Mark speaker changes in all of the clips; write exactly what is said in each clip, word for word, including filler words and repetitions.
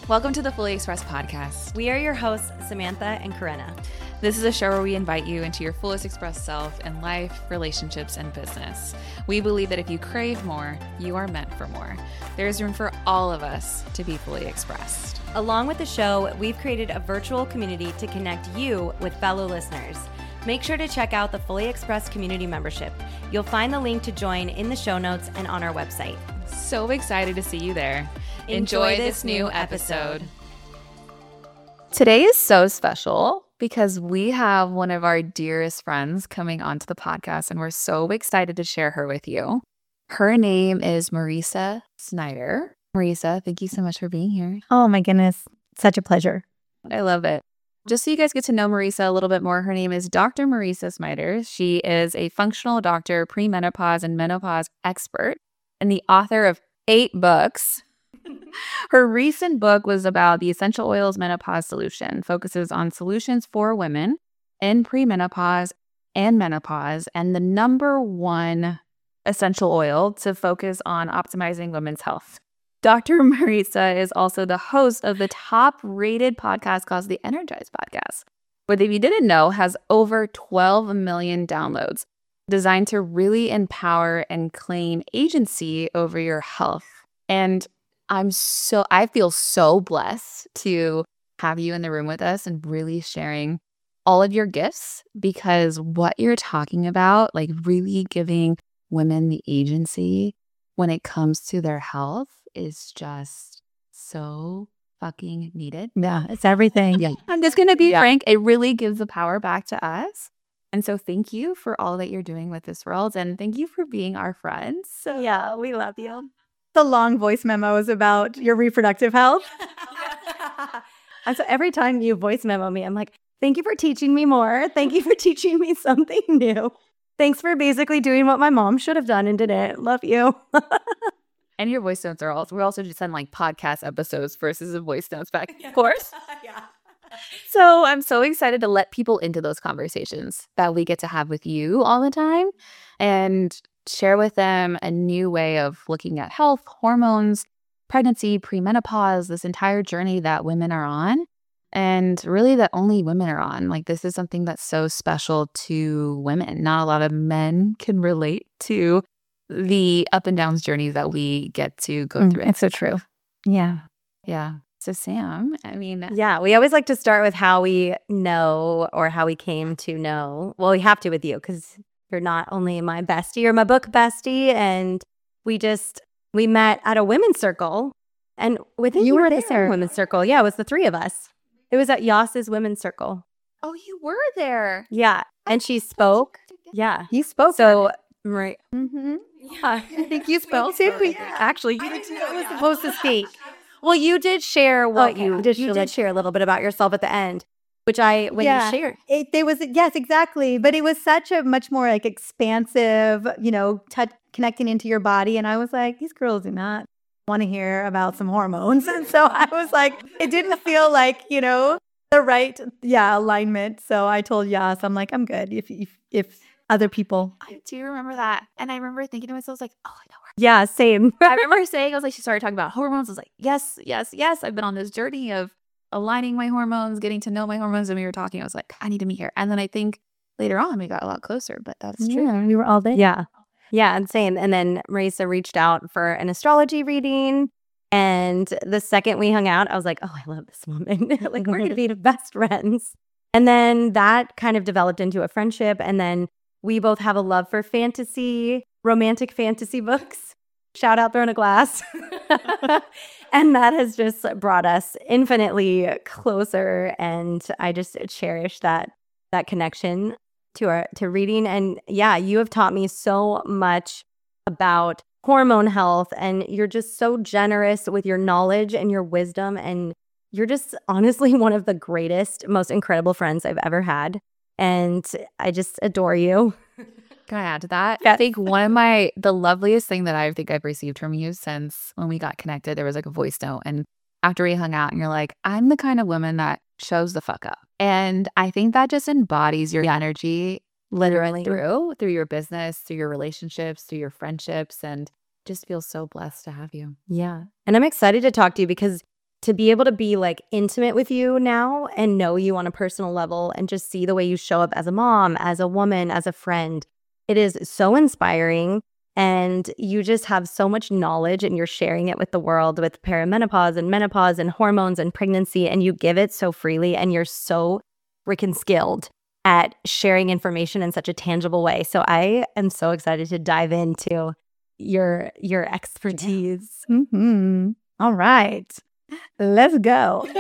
Speaker 1: Welcome to the Fully Expressed podcast.
Speaker 2: We are your hosts, Samantha and Corinna.
Speaker 1: This is a show where we invite you into your fullest expressed self in life, relationships, and business. We believe that if you crave more, you are meant for more. There is room for all of us to be fully expressed.
Speaker 2: Along with the show, we've created a virtual community to connect you with fellow listeners. Make sure to check out the Fully Expressed community membership. You'll find the link to join in the show notes and on our website.
Speaker 1: So excited to see you there. Enjoy, Enjoy this new episode. Today is so special because we have one of our dearest friends coming onto the podcast, and we're so excited to share her with you. Her name is Marisa Snyder. Marisa, thank you so much for being here.
Speaker 3: Oh my goodness. Such a pleasure.
Speaker 1: I love it. Just so you guys get to know Marisa a little bit more, her name is Doctor Marisa Snyder. She is a functional doctor, premenopause and menopause expert, and the author of eight books. Her recent book was about the Essential Oils Menopause Solution, focuses on solutions for women in premenopause and menopause, and the number one essential oil to focus on optimizing women's health. Doctor Marisa is also the host of the top-rated podcast called the Energize Podcast, which, if you didn't know, has over twelve million downloads, designed to really empower and claim agency over your health. And I'm so, I feel so blessed to have you in the room with us and really sharing all of your gifts, because what you're talking about, like really giving women the agency when it comes to their health, is just so fucking needed.
Speaker 3: Yeah, it's everything.
Speaker 1: Yeah. I'm just going to be yeah. frank. It really gives the power back to us. And so thank you for all that you're doing with this world. And thank you for being our friends.
Speaker 2: So yeah, we love you.
Speaker 3: The long voice memos about your reproductive health.
Speaker 2: And so every time you voice memo me, I'm like, thank you for teaching me more. Thank you for teaching me something new. Thanks for basically doing what my mom should have done and didn't. Love you.
Speaker 1: And your voice notes are also, we also just send like podcast episodes versus a voice notes back and forth. Yeah. So I'm so excited to let people into those conversations that we get to have with you all the time and share with them a new way of looking at health, hormones, pregnancy, premenopause, this entire journey that women are on, and really that only women are on. Like, this is something that's so special to women. Not a lot of men can relate to the up and downs journeys that we get to go
Speaker 3: Mm,
Speaker 1: through.
Speaker 3: it's so true. Yeah.
Speaker 1: Yeah. So Sam, I mean,
Speaker 2: Yeah, we always like to start with how we know or how we came to know. Well, we have to with you because you're not only my bestie, you're my book bestie. And we just, we met at a women's circle. And within
Speaker 3: You
Speaker 2: you
Speaker 3: were
Speaker 2: were the
Speaker 3: there.
Speaker 2: same women's circle. Yeah, it was the three of us. It was at Yas's women's circle.
Speaker 1: oh, you were there.
Speaker 2: Yeah. And she spoke. Yeah.
Speaker 3: You spoke.
Speaker 2: So, right.
Speaker 3: Mm-hmm.
Speaker 2: Yeah.
Speaker 3: I think you spoke too.
Speaker 2: Actually, you I was supposed to speak. Well, you did share what
Speaker 3: Okay,
Speaker 2: you
Speaker 3: I did
Speaker 2: you
Speaker 3: share
Speaker 2: did
Speaker 3: like-
Speaker 2: share a little bit about yourself at the end, which I when
Speaker 3: Yeah.
Speaker 2: you shared.
Speaker 3: It, there was, yes, exactly. But it was such a much more like expansive, you know, touch, connecting into your body. And I was like, these girls do not want to hear about some hormones. And so I was like, it didn't feel like, you know, the right, yeah, alignment. So I told Yas, I'm like, I'm good. If, if, if other people.
Speaker 1: I do remember that. And I remember thinking to myself, I was like, oh, I know her.
Speaker 2: Yeah, same.
Speaker 1: I remember saying, I was like, she started talking about hormones. I was like, yes, yes, yes. I've been on this journey of aligning my hormones, getting to know my hormones. And we were talking. I was like, I need to meet her. And then I think later on we got a lot closer, but that's true.
Speaker 3: Yeah, we were all there.
Speaker 2: Yeah. Yeah, and same. And then Marisa reached out for an astrology reading. And the second we hung out, I was like, oh, I love this woman. Like, we're going to be the best friends. And then that kind of developed into a friendship. And then we both have a love for fantasy, romantic fantasy books. Shout out Throne of Glass. And that has just brought us infinitely closer. And I just cherish that that connection to our to reading. And yeah, you have taught me so much about hormone health, and you're just so generous with your knowledge and your wisdom. And you're just honestly one of the greatest, most incredible friends I've ever had. And I just adore you.
Speaker 1: Can I add to that? I think one of my, the loveliest thing that I think I've received from you since when we got connected, there was like a voice note. And after we hung out and you're like, I'm the kind of woman that shows the fuck up. And I think that just embodies your energy literally through, through your business, through your relationships, through your friendships, and just feel so blessed to have you.
Speaker 2: Yeah. And I'm excited to talk to you because to be able to be like intimate with you now and know you on a personal level and just see the way you show up as a mom, as a woman, as a friend. It is so inspiring. And you just have so much knowledge and you're sharing it with the world with perimenopause and menopause and hormones and pregnancy. And you give it so freely and you're so freaking skilled at sharing information in such a tangible way. So I am so excited to dive into your your expertise.
Speaker 3: Mm-hmm. All right. Let's go.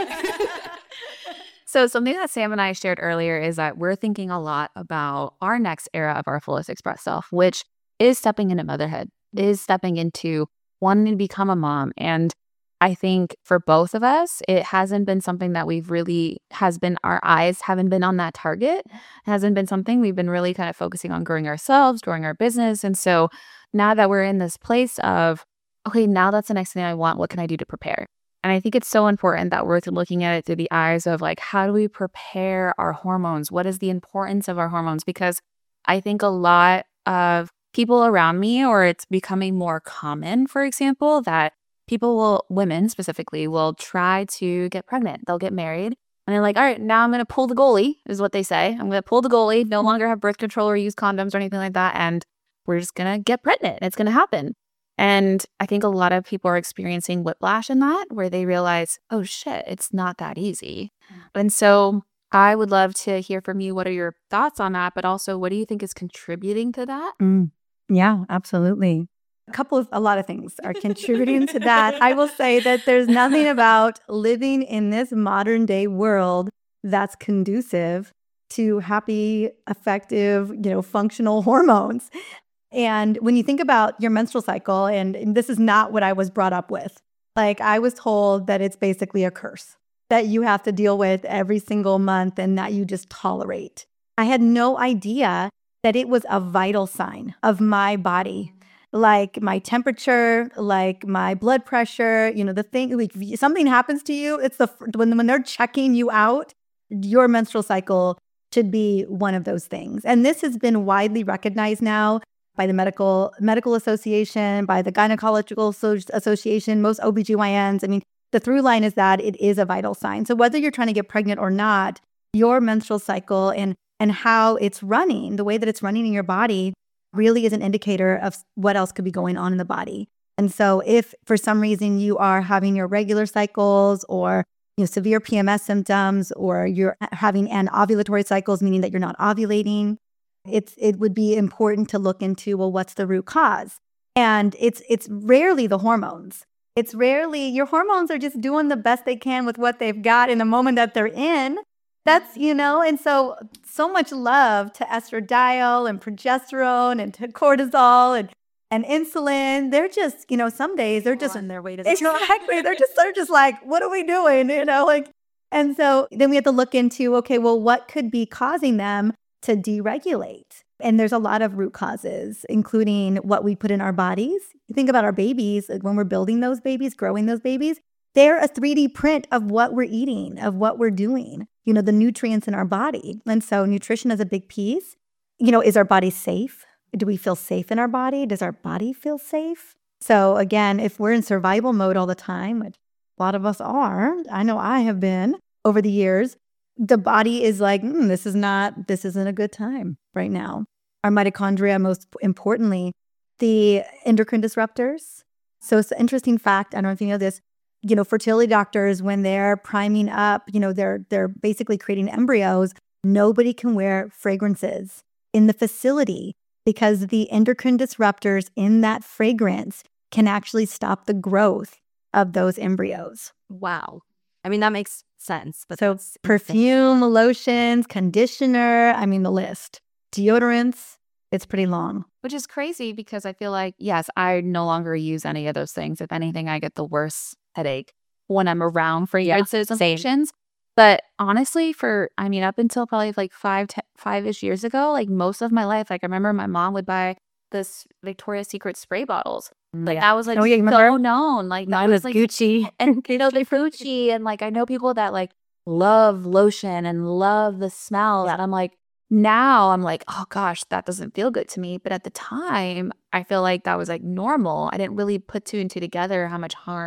Speaker 1: So something that Sam and I shared earlier is that we're thinking a lot about our next era of our fullest express self, which is stepping into motherhood, is stepping into wanting to become a mom. And I think for both of us, it hasn't been something that we've really, has been, our eyes haven't been on that target. It hasn't been something we've been really kind of focusing on growing ourselves, growing our business. And so now that we're in this place of, okay, now that's the next thing I want, what can I do to prepare? And I think it's so important that we're looking at it through the eyes of like, how do we prepare our hormones? What is the importance of our hormones? Because I think a lot of people around me, or it's becoming more common, for example, that people will, women specifically, will try to get pregnant. They'll get married and they're like, all right, now I'm going to pull the goalie, is what they say. I'm going to pull the goalie, no longer have birth control or use condoms or anything like that. And we're just going to get pregnant. It's going to happen. And I think a lot of people are experiencing whiplash in that, where they realize, oh shit, it's not that easy. And so I would love to hear from you. What are your thoughts on that? But also, what do you think is contributing to that?
Speaker 3: Mm. Yeah, absolutely. A couple of, a lot of things are contributing to that. I will say that there's nothing about living in this modern day world that's conducive to happy, effective, you know, functional hormones. And when you think about your menstrual cycle, and, and this is not what I was brought up with, like I was told that it's basically a curse that you have to deal with every single month and that you just tolerate. I had no idea that it was a vital sign of my body, like my temperature, like my blood pressure, you know, the thing, like if something happens to you, it's the, when, when they're checking you out, your menstrual cycle should be one of those things. And this has been widely recognized now by the medical medical association, by the gynecological so- association, most O B G Y Ns. I mean, the through line is that it is a vital sign. So whether you're trying to get pregnant or not, your menstrual cycle and and how it's running, the way that it's running in your body really is an indicator of what else could be going on in the body. And so if for some reason you are having irregular cycles or you know, severe P M S symptoms, or you're having anovulatory cycles, meaning that you're not ovulating, it's it would be important to look into, well, what's the root cause? And it's it's rarely the hormones. It's rarely, your hormones are just doing the best they can with what they've got in the moment that they're in. That's, you know, and so, so much love to estradiol and progesterone and to cortisol and, and insulin. They're just, you know, some days they're just
Speaker 2: on their way to
Speaker 3: exactly. They're just, they're just like, what are we doing? You know, like, and so then we have to look into, okay, well, what could be causing them to deregulate? And there's a lot of root causes, including what we put in our bodies. You think about our babies, like when we're building those babies, growing those babies, they're a three D print of what we're eating, of what we're doing, you know, the nutrients in our body. And so nutrition is a big piece. You know, is our body safe? Do we feel safe in our body? Does our body feel safe? So again, if we're in survival mode all the time, which a lot of us are, I know I have been over the years, the body is like, mm, this is not, this isn't a good time right now. Our mitochondria, most importantly, the endocrine disruptors. So it's an interesting fact, I don't know if you know this, you know, fertility doctors, when they're priming up, you know, they're they're basically creating embryos, nobody can wear fragrances in the facility because the endocrine disruptors in that fragrance can actually stop the growth of those embryos.
Speaker 2: Wow. I mean, that makes sense. But
Speaker 3: so perfume, lotions, conditioner, I mean, the list. Deodorants, it's pretty long.
Speaker 1: Which is crazy because I feel like, yes, I no longer use any of those things. If anything, I get the worst headache when I'm around fragrances
Speaker 2: yeah,
Speaker 1: and lotions. But honestly, for, I mean, up until probably like five, ten, five-ish years ago, like most of my life, like I remember my mom would buy this Victoria's Secret spray bottles. Like
Speaker 2: yeah.
Speaker 1: that was like
Speaker 3: oh, yeah,
Speaker 1: so known. Like
Speaker 2: that was like
Speaker 1: Gucci. And you know, the Gucci. And like I know people that like love lotion and love the smell.
Speaker 2: Yeah.
Speaker 1: And I'm like, now I'm like, oh gosh, that doesn't feel good to me. But at the time, I feel like that was like normal. I didn't really put two and two together how much harm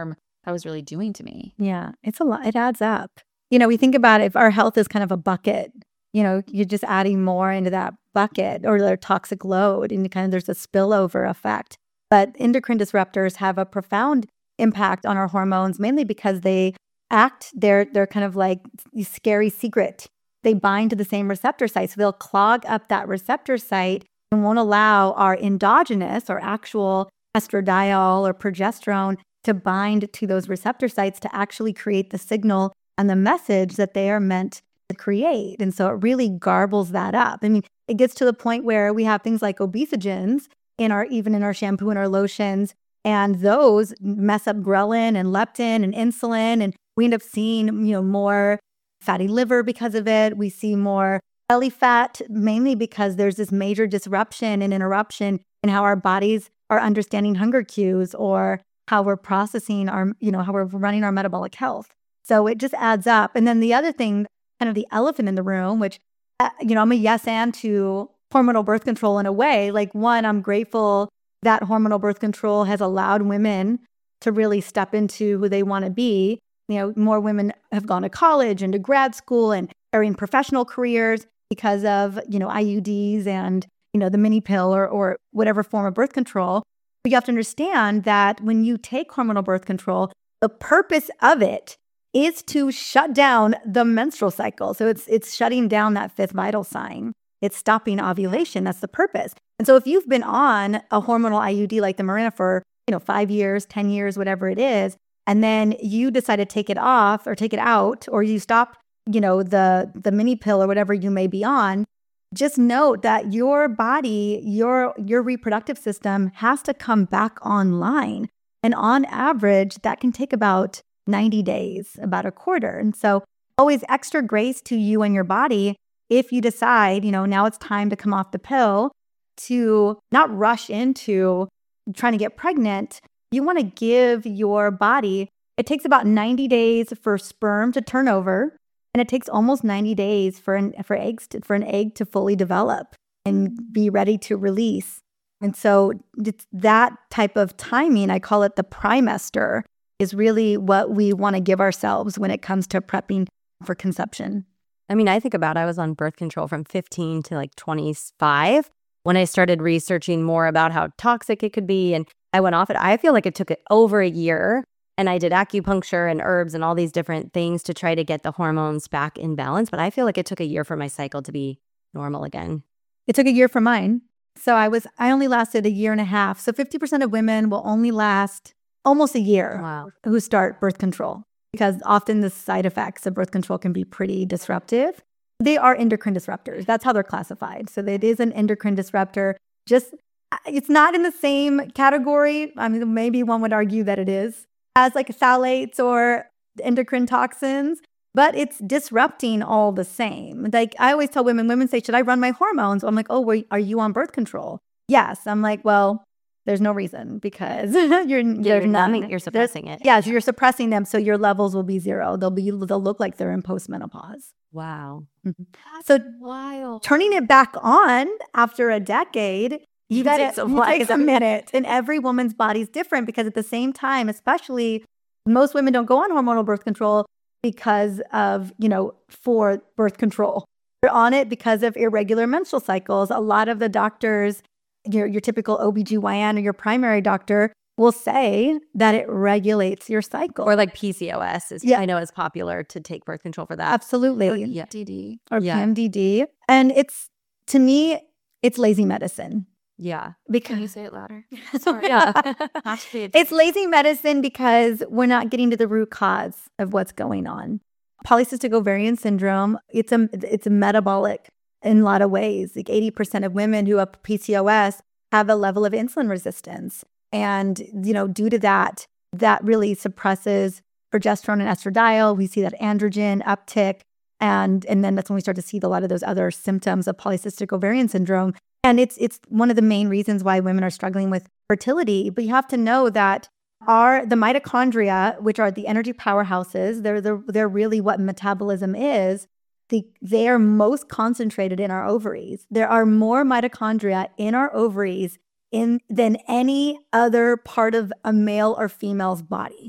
Speaker 1: that was really doing to me.
Speaker 3: Yeah, it's a lot. It adds up. You know, we think about it, if our health is kind of a bucket, you know, you're just adding more into that bucket or their toxic load, and kind of there's a spillover effect. But endocrine disruptors have a profound impact on our hormones, mainly because they act, they're, they're kind of like the scary secret. They bind to the same receptor site. So they'll clog up that receptor site and won't allow our endogenous or actual estradiol or progesterone to bind to those receptor sites to actually create the signal and the message that they are meant to create. And so it really garbles that up. I mean, it gets to the point where we have things like obesogens in our, even in our shampoo and our lotions, and those mess up ghrelin and leptin and insulin, and we end up seeing, you know, more fatty liver because of it. We see more belly fat, mainly because there's this major disruption and interruption in how our bodies are understanding hunger cues or how we're processing our, you know, how we're running our metabolic health. So it just adds up. And then the other thing, kind of the elephant in the room, which, uh, you know, I'm a yes and to hormonal birth control in a way. Like, one, I'm grateful that hormonal birth control has allowed women to really step into who they want to be. You know, more women have gone to college and to grad school and are in professional careers because of, you know, I U Ds and, you know, the mini pill or, or whatever form of birth control. But you have to understand that when you take hormonal birth control, the purpose of it is to shut down the menstrual cycle. So it's it's shutting down that fifth vital sign. It's stopping ovulation. That's the purpose. And so if you've been on a hormonal I U D like the Mirena for, you know, five years, ten years, whatever it is, and then you decide to take it off or take it out, or you stop, you know, the the mini pill or whatever you may be on, just note that your body, your your reproductive system has to come back online. And on average, that can take about ninety days, about a quarter. And so always extra grace to you and your body if you decide, you know, now it's time to come off the pill, to not rush into trying to get pregnant. You want to give your body, it takes about ninety days for sperm to turn over, and it takes almost ninety days for an, for eggs to, for an egg to fully develop and be ready to release. And so it's that type of timing, I call it the primester, is really what we want to give ourselves when it comes to prepping for conception.
Speaker 2: I mean, I think about, I was on birth control from fifteen to like twenty-five when I started researching more about how toxic it could be. And I went off it. I feel like it took it over a year, and I did acupuncture and herbs and all these different things to try to get the hormones back in balance. But I feel like it took a year for my cycle to be normal again.
Speaker 3: It took a year for mine. So I was, I only lasted a year and a half. So fifty percent of women will only last almost a year
Speaker 2: Wow.
Speaker 3: who start birth control, because often the side effects of birth control can be pretty disruptive. They are endocrine disruptors. That's how they're classified. So it is an endocrine disruptor. Just, it's not in the same category. I mean, maybe one would argue that it is, as like phthalates or endocrine toxins, but it's disrupting all the same. Like, I always tell women, women say, should I run my hormones? I'm like, oh, wait, are you on birth control? Yes. I'm like, well, there's no reason, because you're
Speaker 2: You're,
Speaker 3: there's
Speaker 2: numbing,
Speaker 3: none.
Speaker 2: you're suppressing it.
Speaker 3: Yes, you're suppressing them, so your levels will be zero. They'll be they'll look like they're in postmenopause.
Speaker 2: Wow.
Speaker 3: So
Speaker 1: Wild.
Speaker 3: turning it back on after a decade, you got
Speaker 2: Takes
Speaker 3: to
Speaker 2: a while.
Speaker 3: takes a minute. And every woman's body's different, because at the same time, especially most women don't go on hormonal birth control because of, you know, for birth control. They're on it because of irregular menstrual cycles. A lot of the doctors, your your typical O B G Y N or your primary doctor, will say that it regulates your cycle.
Speaker 2: Or like P C O S is,
Speaker 3: Yeah.
Speaker 2: I know it's popular to take birth control for that.
Speaker 3: Absolutely.
Speaker 2: Yeah.
Speaker 1: D D.
Speaker 3: Or
Speaker 2: Yeah.
Speaker 3: P M D D. And it's, to me, it's lazy medicine.
Speaker 2: Yeah.
Speaker 1: Can
Speaker 3: Because
Speaker 1: you say it louder? Sorry.
Speaker 2: Yeah.
Speaker 1: Not to be a-
Speaker 3: it's lazy medicine because we're not getting to the root cause of what's going on. Polycystic ovarian syndrome, it's a it's a metabolic in a lot of ways. Like eighty percent of women who have P C O S have a level of insulin resistance. And, you know, due to that, that really suppresses progesterone and estradiol. We see that androgen uptick. And, and then that's when we start to see a lot of those other symptoms of polycystic ovarian syndrome. And it's it's one of the main reasons why women are struggling with fertility. But you have to know that our the mitochondria, which are the energy powerhouses, they're the, they're really what metabolism is. The, they are most concentrated in our ovaries. There are more mitochondria in our ovaries in than any other part of a male or female's body.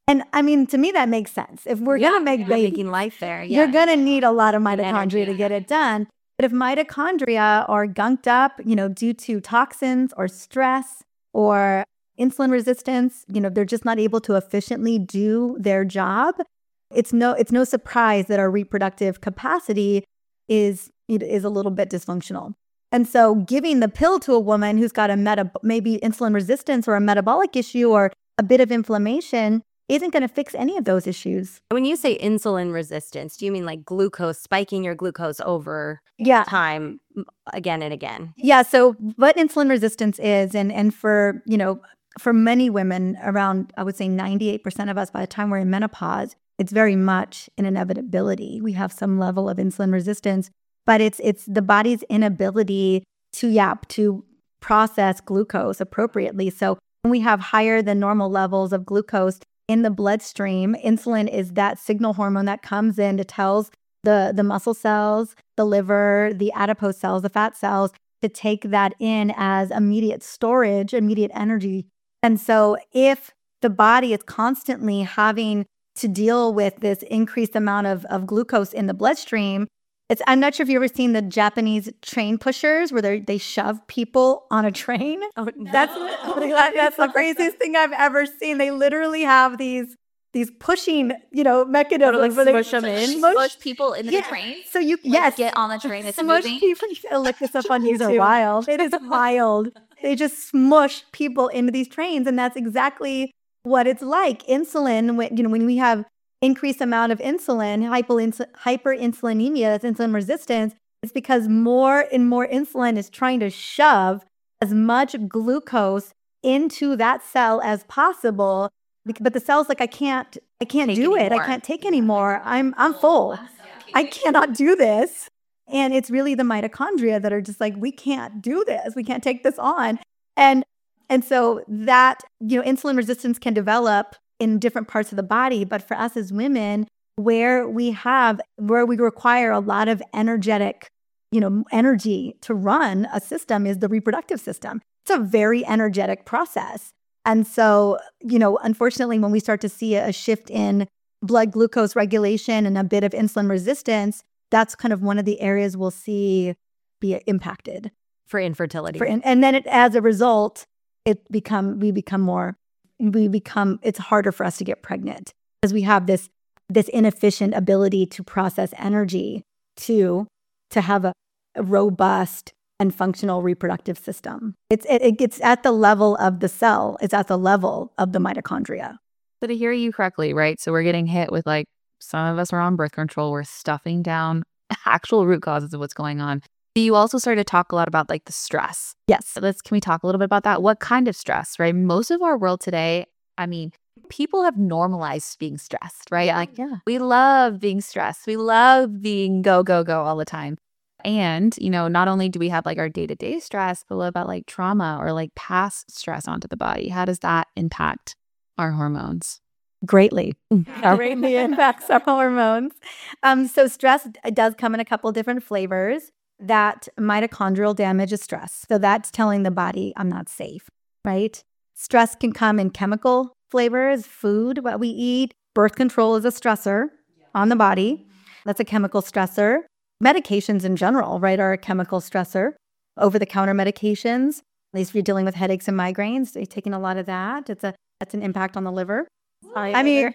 Speaker 3: And I mean, to me, that makes sense. If we're
Speaker 2: Yeah,
Speaker 3: going to make
Speaker 2: you're
Speaker 3: babies,
Speaker 2: making life there.
Speaker 3: you're
Speaker 2: Yeah.
Speaker 3: going to need a lot of mitochondria
Speaker 2: energy.
Speaker 3: to get it done. But if mitochondria are gunked up, you know, due to toxins or stress or insulin resistance, you know, they're just not able to efficiently do their job. It's no, it's no surprise that our reproductive capacity is, is a little bit dysfunctional. And so giving the pill to a woman who's got a meta, maybe insulin resistance or a metabolic issue or a bit of inflammation isn't going to fix any of those issues.
Speaker 2: When you say insulin resistance, do you mean like glucose, spiking your glucose over
Speaker 3: Yeah.
Speaker 2: time again and again?
Speaker 3: Yeah. So what insulin resistance is, and, and for, you know, for many women, around, I would say ninety-eight percent of us by the time we're in menopause, it's very much an inevitability. We have some level of insulin resistance, but it's it's the body's inability to yap, to process glucose appropriately. So when we have higher than normal levels of glucose in the bloodstream, insulin is that signal hormone that comes in to tells the, the muscle cells, the liver, the adipose cells, the fat cells, to take that in as immediate storage, immediate energy. And so if the body is constantly having to deal with this increased amount of, of glucose in the bloodstream, it's, I'm not sure if you've ever seen the Japanese train pushers where they they shove people on a train.
Speaker 2: Oh, no.
Speaker 3: That's that's the craziest thing I've ever seen. They literally have these these pushing, you know, mechanisms
Speaker 2: like
Speaker 3: where they
Speaker 2: smush them in?
Speaker 3: Smush,
Speaker 1: Push people into
Speaker 3: yeah.
Speaker 1: the train.
Speaker 3: So you
Speaker 1: Like,
Speaker 3: yes,
Speaker 1: get on the train. It's
Speaker 3: smush
Speaker 1: moving.
Speaker 3: people. You gotta look this up on YouTube. Wild. It is wild. They just smush people into these trains, and that's exactly what it's like. Insulin, when you know, when we have increased amount of insulin, hyperinsul- hyperinsulinemia, that's insulin resistance, it's because more and more insulin is trying to shove as much glucose into that cell as possible. But the cell's like, I can't, I can't
Speaker 1: Take
Speaker 3: do it.
Speaker 1: anymore.
Speaker 3: I can't take anymore. I'm, I'm full. I cannot do this. And it's really the mitochondria that are just like, we can't do this. We can't take this on. And, and so that, you know, insulin resistance can develop in different parts of the body. But for us as women, where we have, where we require a lot of energetic, you know, energy to run a system is the reproductive system. It's a very energetic process. And so, you know, unfortunately, when we start to see a shift in blood glucose regulation and a bit of insulin resistance, that's kind of one of the areas we'll see be impacted.
Speaker 2: For infertility.
Speaker 3: For, and then it, as a result, it become, we become more, we become, it's harder for us to get pregnant because we have this, this inefficient ability to process energy to, to have a, a robust and functional reproductive system. It's, it, it gets at the level of the cell. It's at the level of the mitochondria.
Speaker 1: So to hear you correctly, right? So we're getting hit with, like, some of us are on birth control. We're stuffing down actual root causes of what's going on. You also started to talk a lot about, like, the stress.
Speaker 3: Yes.
Speaker 1: So let's, can we talk a little bit about that? What kind of stress, right? Most of our world today, I mean, people have normalized being stressed, right? Like,
Speaker 3: Yeah.
Speaker 1: we love being stressed. We love being go, go, go all the time. And, you know, not only do we have, like, our day-to-day stress, but what about, like, trauma or, like, past stress onto the body? How does that impact our hormones?
Speaker 3: Greatly. Greatly impacts our hormones. Um, so stress does come in a couple different flavors. That mitochondrial damage is stress. So that's telling the body I'm not safe, right? Stress can come in chemical flavors, food, what we eat. Birth control is a stressor on the body. That's a chemical stressor. Medications in general, right, are a chemical stressor. Over-the-counter medications, at least if you're dealing with headaches and migraines, you're taking a lot of that. It's a that's an impact on the liver. I mean,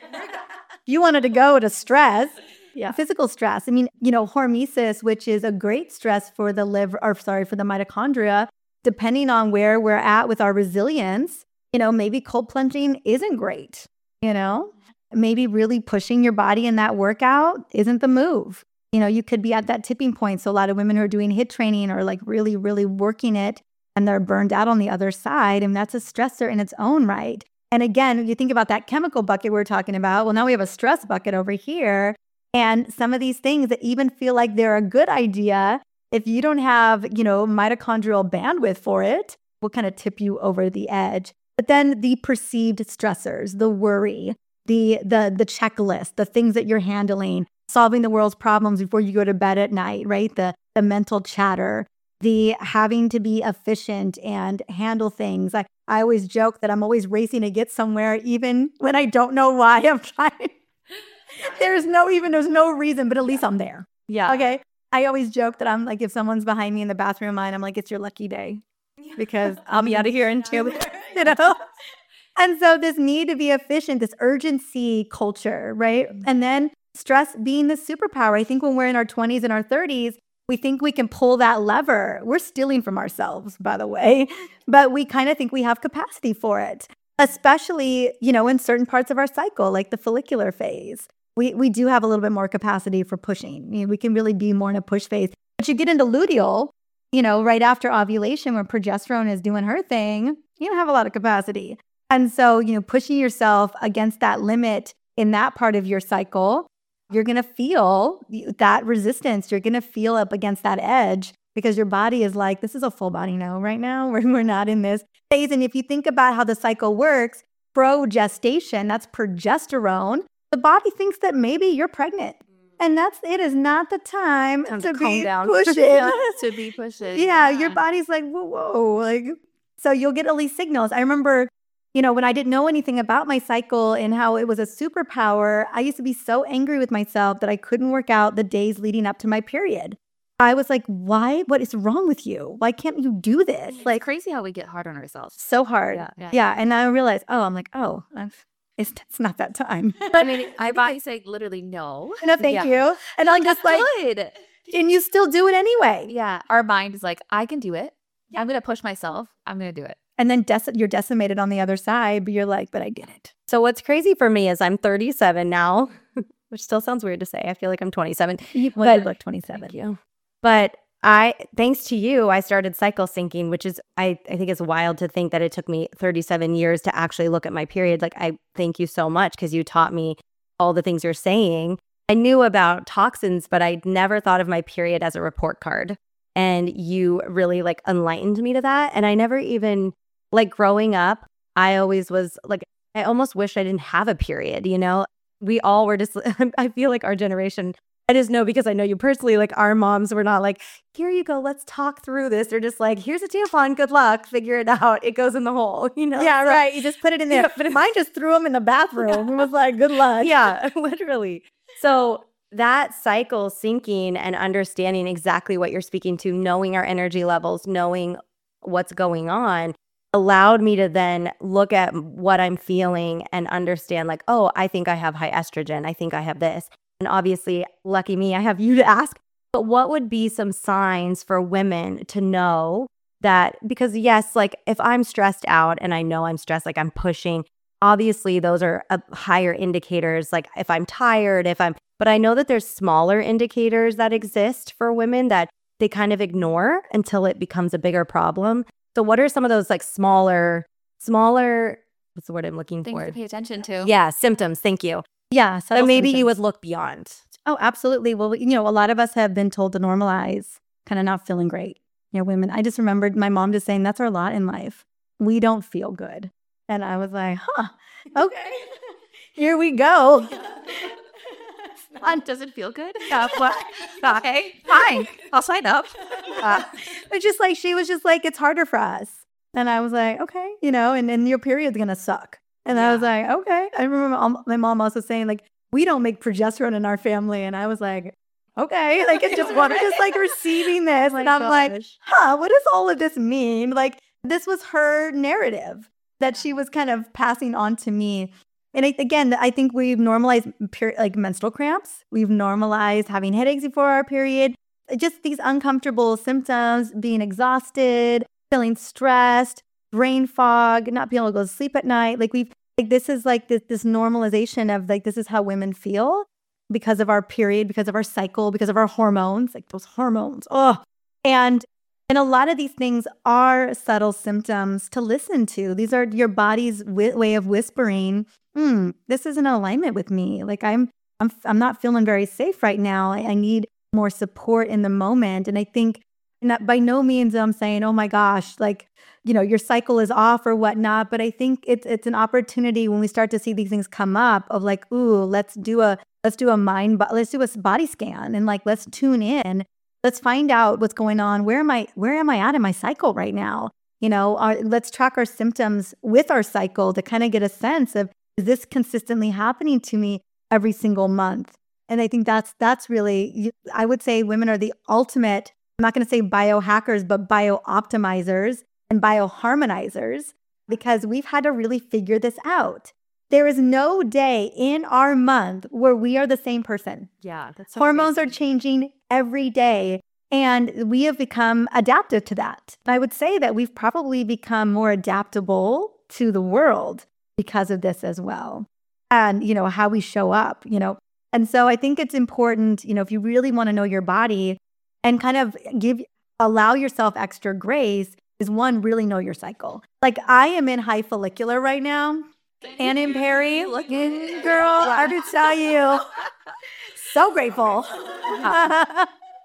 Speaker 3: you wanted to go to stress. Yeah. Physical stress. I mean, you know, hormesis, which is a great stress for the liver, or sorry, for the mitochondria, depending on where we're at with our resilience, you know, maybe cold plunging isn't great, you know, maybe really pushing your body in that workout isn't the move. You know, you could be at that tipping point. So a lot of women who are doing HIIT training are like really, really working it and they're burned out on the other side. And that's a stressor in its own right. And again, you think about that chemical bucket we we're talking about. Well, now we have a stress bucket over here. And some of these things that even feel like they're a good idea, if you don't have, you know, mitochondrial bandwidth for it, will kind of tip you over the edge. But then the perceived stressors, the worry, the the the checklist, the things that you're handling, solving the world's problems before you go to bed at night, right? The the mental chatter, the having to be efficient and handle things. Like I always joke that I'm always racing to get somewhere, even when I don't know why I'm trying. There's no even, there's no reason, but at least I'm there.
Speaker 2: Yeah.
Speaker 3: Okay. I always joke that I'm like, if someone's behind me in the bathroom line, I'm like, it's your lucky day because
Speaker 2: I'll be out of here in two.
Speaker 3: You know? And so this need to be efficient, this urgency culture, right? And then stress being the superpower. I think when we're in our twenties and our thirties, we think we can pull that lever. We're stealing from ourselves, by the way, but we kind of think we have capacity for it, especially, you know, in certain parts of our cycle, like the follicular phase. We we do have a little bit more capacity for pushing. I mean, we can really be more in a push phase. But you get into luteal, you know, right after ovulation when progesterone is doing her thing, you don't have a lot of capacity. And so, you know, pushing yourself against that limit in that part of your cycle, you're going to feel that resistance. You're going to feel up against that edge because your body is like, this is a full body no right now. We're, we're not in this phase. And if you think about how the cycle works, progestation, that's progesterone, the body thinks that maybe you're pregnant. And that's, it is not the time
Speaker 2: Time
Speaker 3: to
Speaker 2: to calm
Speaker 3: be
Speaker 2: down.
Speaker 3: pushing.
Speaker 1: To be pushing.
Speaker 3: Yeah, your body's like, whoa, whoa. Like, so you'll get all these signals. I remember, you know, when I didn't know anything about my cycle and how it was a superpower, I used to be so angry with myself that I couldn't work out the days leading up to my period. I was like, why? What is wrong with you? Why can't you do this?
Speaker 1: It's
Speaker 3: Like,
Speaker 1: crazy how we get hard on ourselves.
Speaker 3: so hard.
Speaker 1: Yeah, yeah.
Speaker 3: Yeah. And I realized, oh, I'm like, oh, I've, it's, it's not that time.
Speaker 1: I mean, my body say literally no.
Speaker 3: No, thank
Speaker 1: Yeah.
Speaker 3: you. And I'm just like,
Speaker 1: Good.
Speaker 3: and you still do it anyway.
Speaker 1: Yeah. Our mind is like, I can do it. I'm going to push myself. I'm going to do it.
Speaker 3: And then dec- you're decimated on the other side, but you're like, but I did it.
Speaker 2: So what's crazy for me is I'm thirty-seven now, which still sounds weird to say. I feel like I'm twenty-seven.
Speaker 3: You
Speaker 2: But-
Speaker 3: you look twenty-seven.
Speaker 2: Thank you. But I, thanks to you, I started cycle syncing, which is, I, I think it's wild to think that it took me thirty-seven years to actually look at my period. Like, I thank you so much because you taught me all the things you're saying. I knew about toxins, but I never thought of my period as a report card. And you really like enlightened me to that. And I never even, like growing up, I always was like, I almost wish I didn't have a period, you know? We all were just, I feel like our generation, I just know because I know you personally, like our moms were not like, here you go, let's talk through this. They're just like, here's a tampon, good luck, figure it out. It goes in the hole, you know?
Speaker 3: Yeah,
Speaker 2: So-
Speaker 3: right. You just put it in there.
Speaker 2: Yeah, but-
Speaker 3: Mine just threw them in the bathroom and was like, good luck.
Speaker 2: Yeah, literally. So that cycle syncing and understanding exactly what you're speaking to, knowing our energy levels, knowing what's going on, allowed me to then look at what I'm feeling and understand like, oh, I think I have high estrogen. I think I have this. And obviously, lucky me, I have you to ask. But what would be some signs for women to know that? Because yes, like if I'm stressed out and I know I'm stressed, like I'm pushing, obviously those are uh, higher indicators. Like if I'm tired, if I'm, but I know that there's smaller indicators that exist for women that they kind of ignore until it becomes a bigger problem. So what are some of those like smaller, smaller, what's the word I'm looking
Speaker 1: Things
Speaker 2: for?
Speaker 1: to pay attention to.
Speaker 2: Yeah, symptoms. Thank you.
Speaker 3: Yeah.
Speaker 2: So maybe you would look beyond.
Speaker 3: Oh, absolutely. Well, you know, a lot of us have been told to normalize kind of not feeling great. You know, women, I just remembered my mom just saying that's our lot in life. We don't feel good. And I was like, huh, okay, here we go.
Speaker 1: It doesn't feel good. Yeah, well, okay, fine. I'll sign up. Uh,
Speaker 3: It's just like, she was just like, it's harder for us. And I was like, okay, you know, and then your period's going to suck. And I was like, okay. I remember my mom, my mom also saying like, we don't make progesterone in our family. And I was like, okay, like it just wanted just like receiving this. and I'm like, huh, what does all of this mean? Like this was her narrative that she was kind of passing on to me. And I, again, I think we've normalized peri- like menstrual cramps. We've normalized having headaches before our period. Just these uncomfortable symptoms, being exhausted, feeling stressed, brain fog, not being able to go to sleep at night. Like we've, like this is like this, this normalization of like, this is how women feel because of our period, because of our cycle, because of our hormones, like those hormones. Oh, and And a lot of these things are subtle symptoms to listen to. These are your body's wi- way of whispering, hmm, this isn't in alignment with me. Like I'm, I'm, I'm not feeling very safe right now. I, I need more support in the moment. And I think not, by no means I'm saying, oh my gosh, like, you know, your cycle is off or whatnot. But I think it's, it's an opportunity when we start to see these things come up of like, ooh, let's do a, let's do a mind, bo- let's do a body scan and like, let's tune in. let's find out what's going on. Where am I, where am I at in my cycle right now? You know, our, let's track our symptoms with our cycle to kind of get a sense of, is this consistently happening to me every single month? And I think that's, that's really, I would say women are the ultimate, I'm not going to say biohackers, but bio-optimizers and bioharmonizers, because we've had to really figure this out. There is no day in our month where we are the same person.
Speaker 2: Yeah, that's so
Speaker 3: Hormones
Speaker 2: crazy.
Speaker 3: are changing every day, and we have become adaptive to that. I would say that we've probably become more adaptable to the world because of this as well. And, you know, how we show up, you know. And so I think it's important, you know, if you really want to know your body and kind of give, allow yourself extra grace, is one, really know your cycle. Like I am in high follicular right now. Anna and Perry, looking girl, I have to tell you, so grateful. I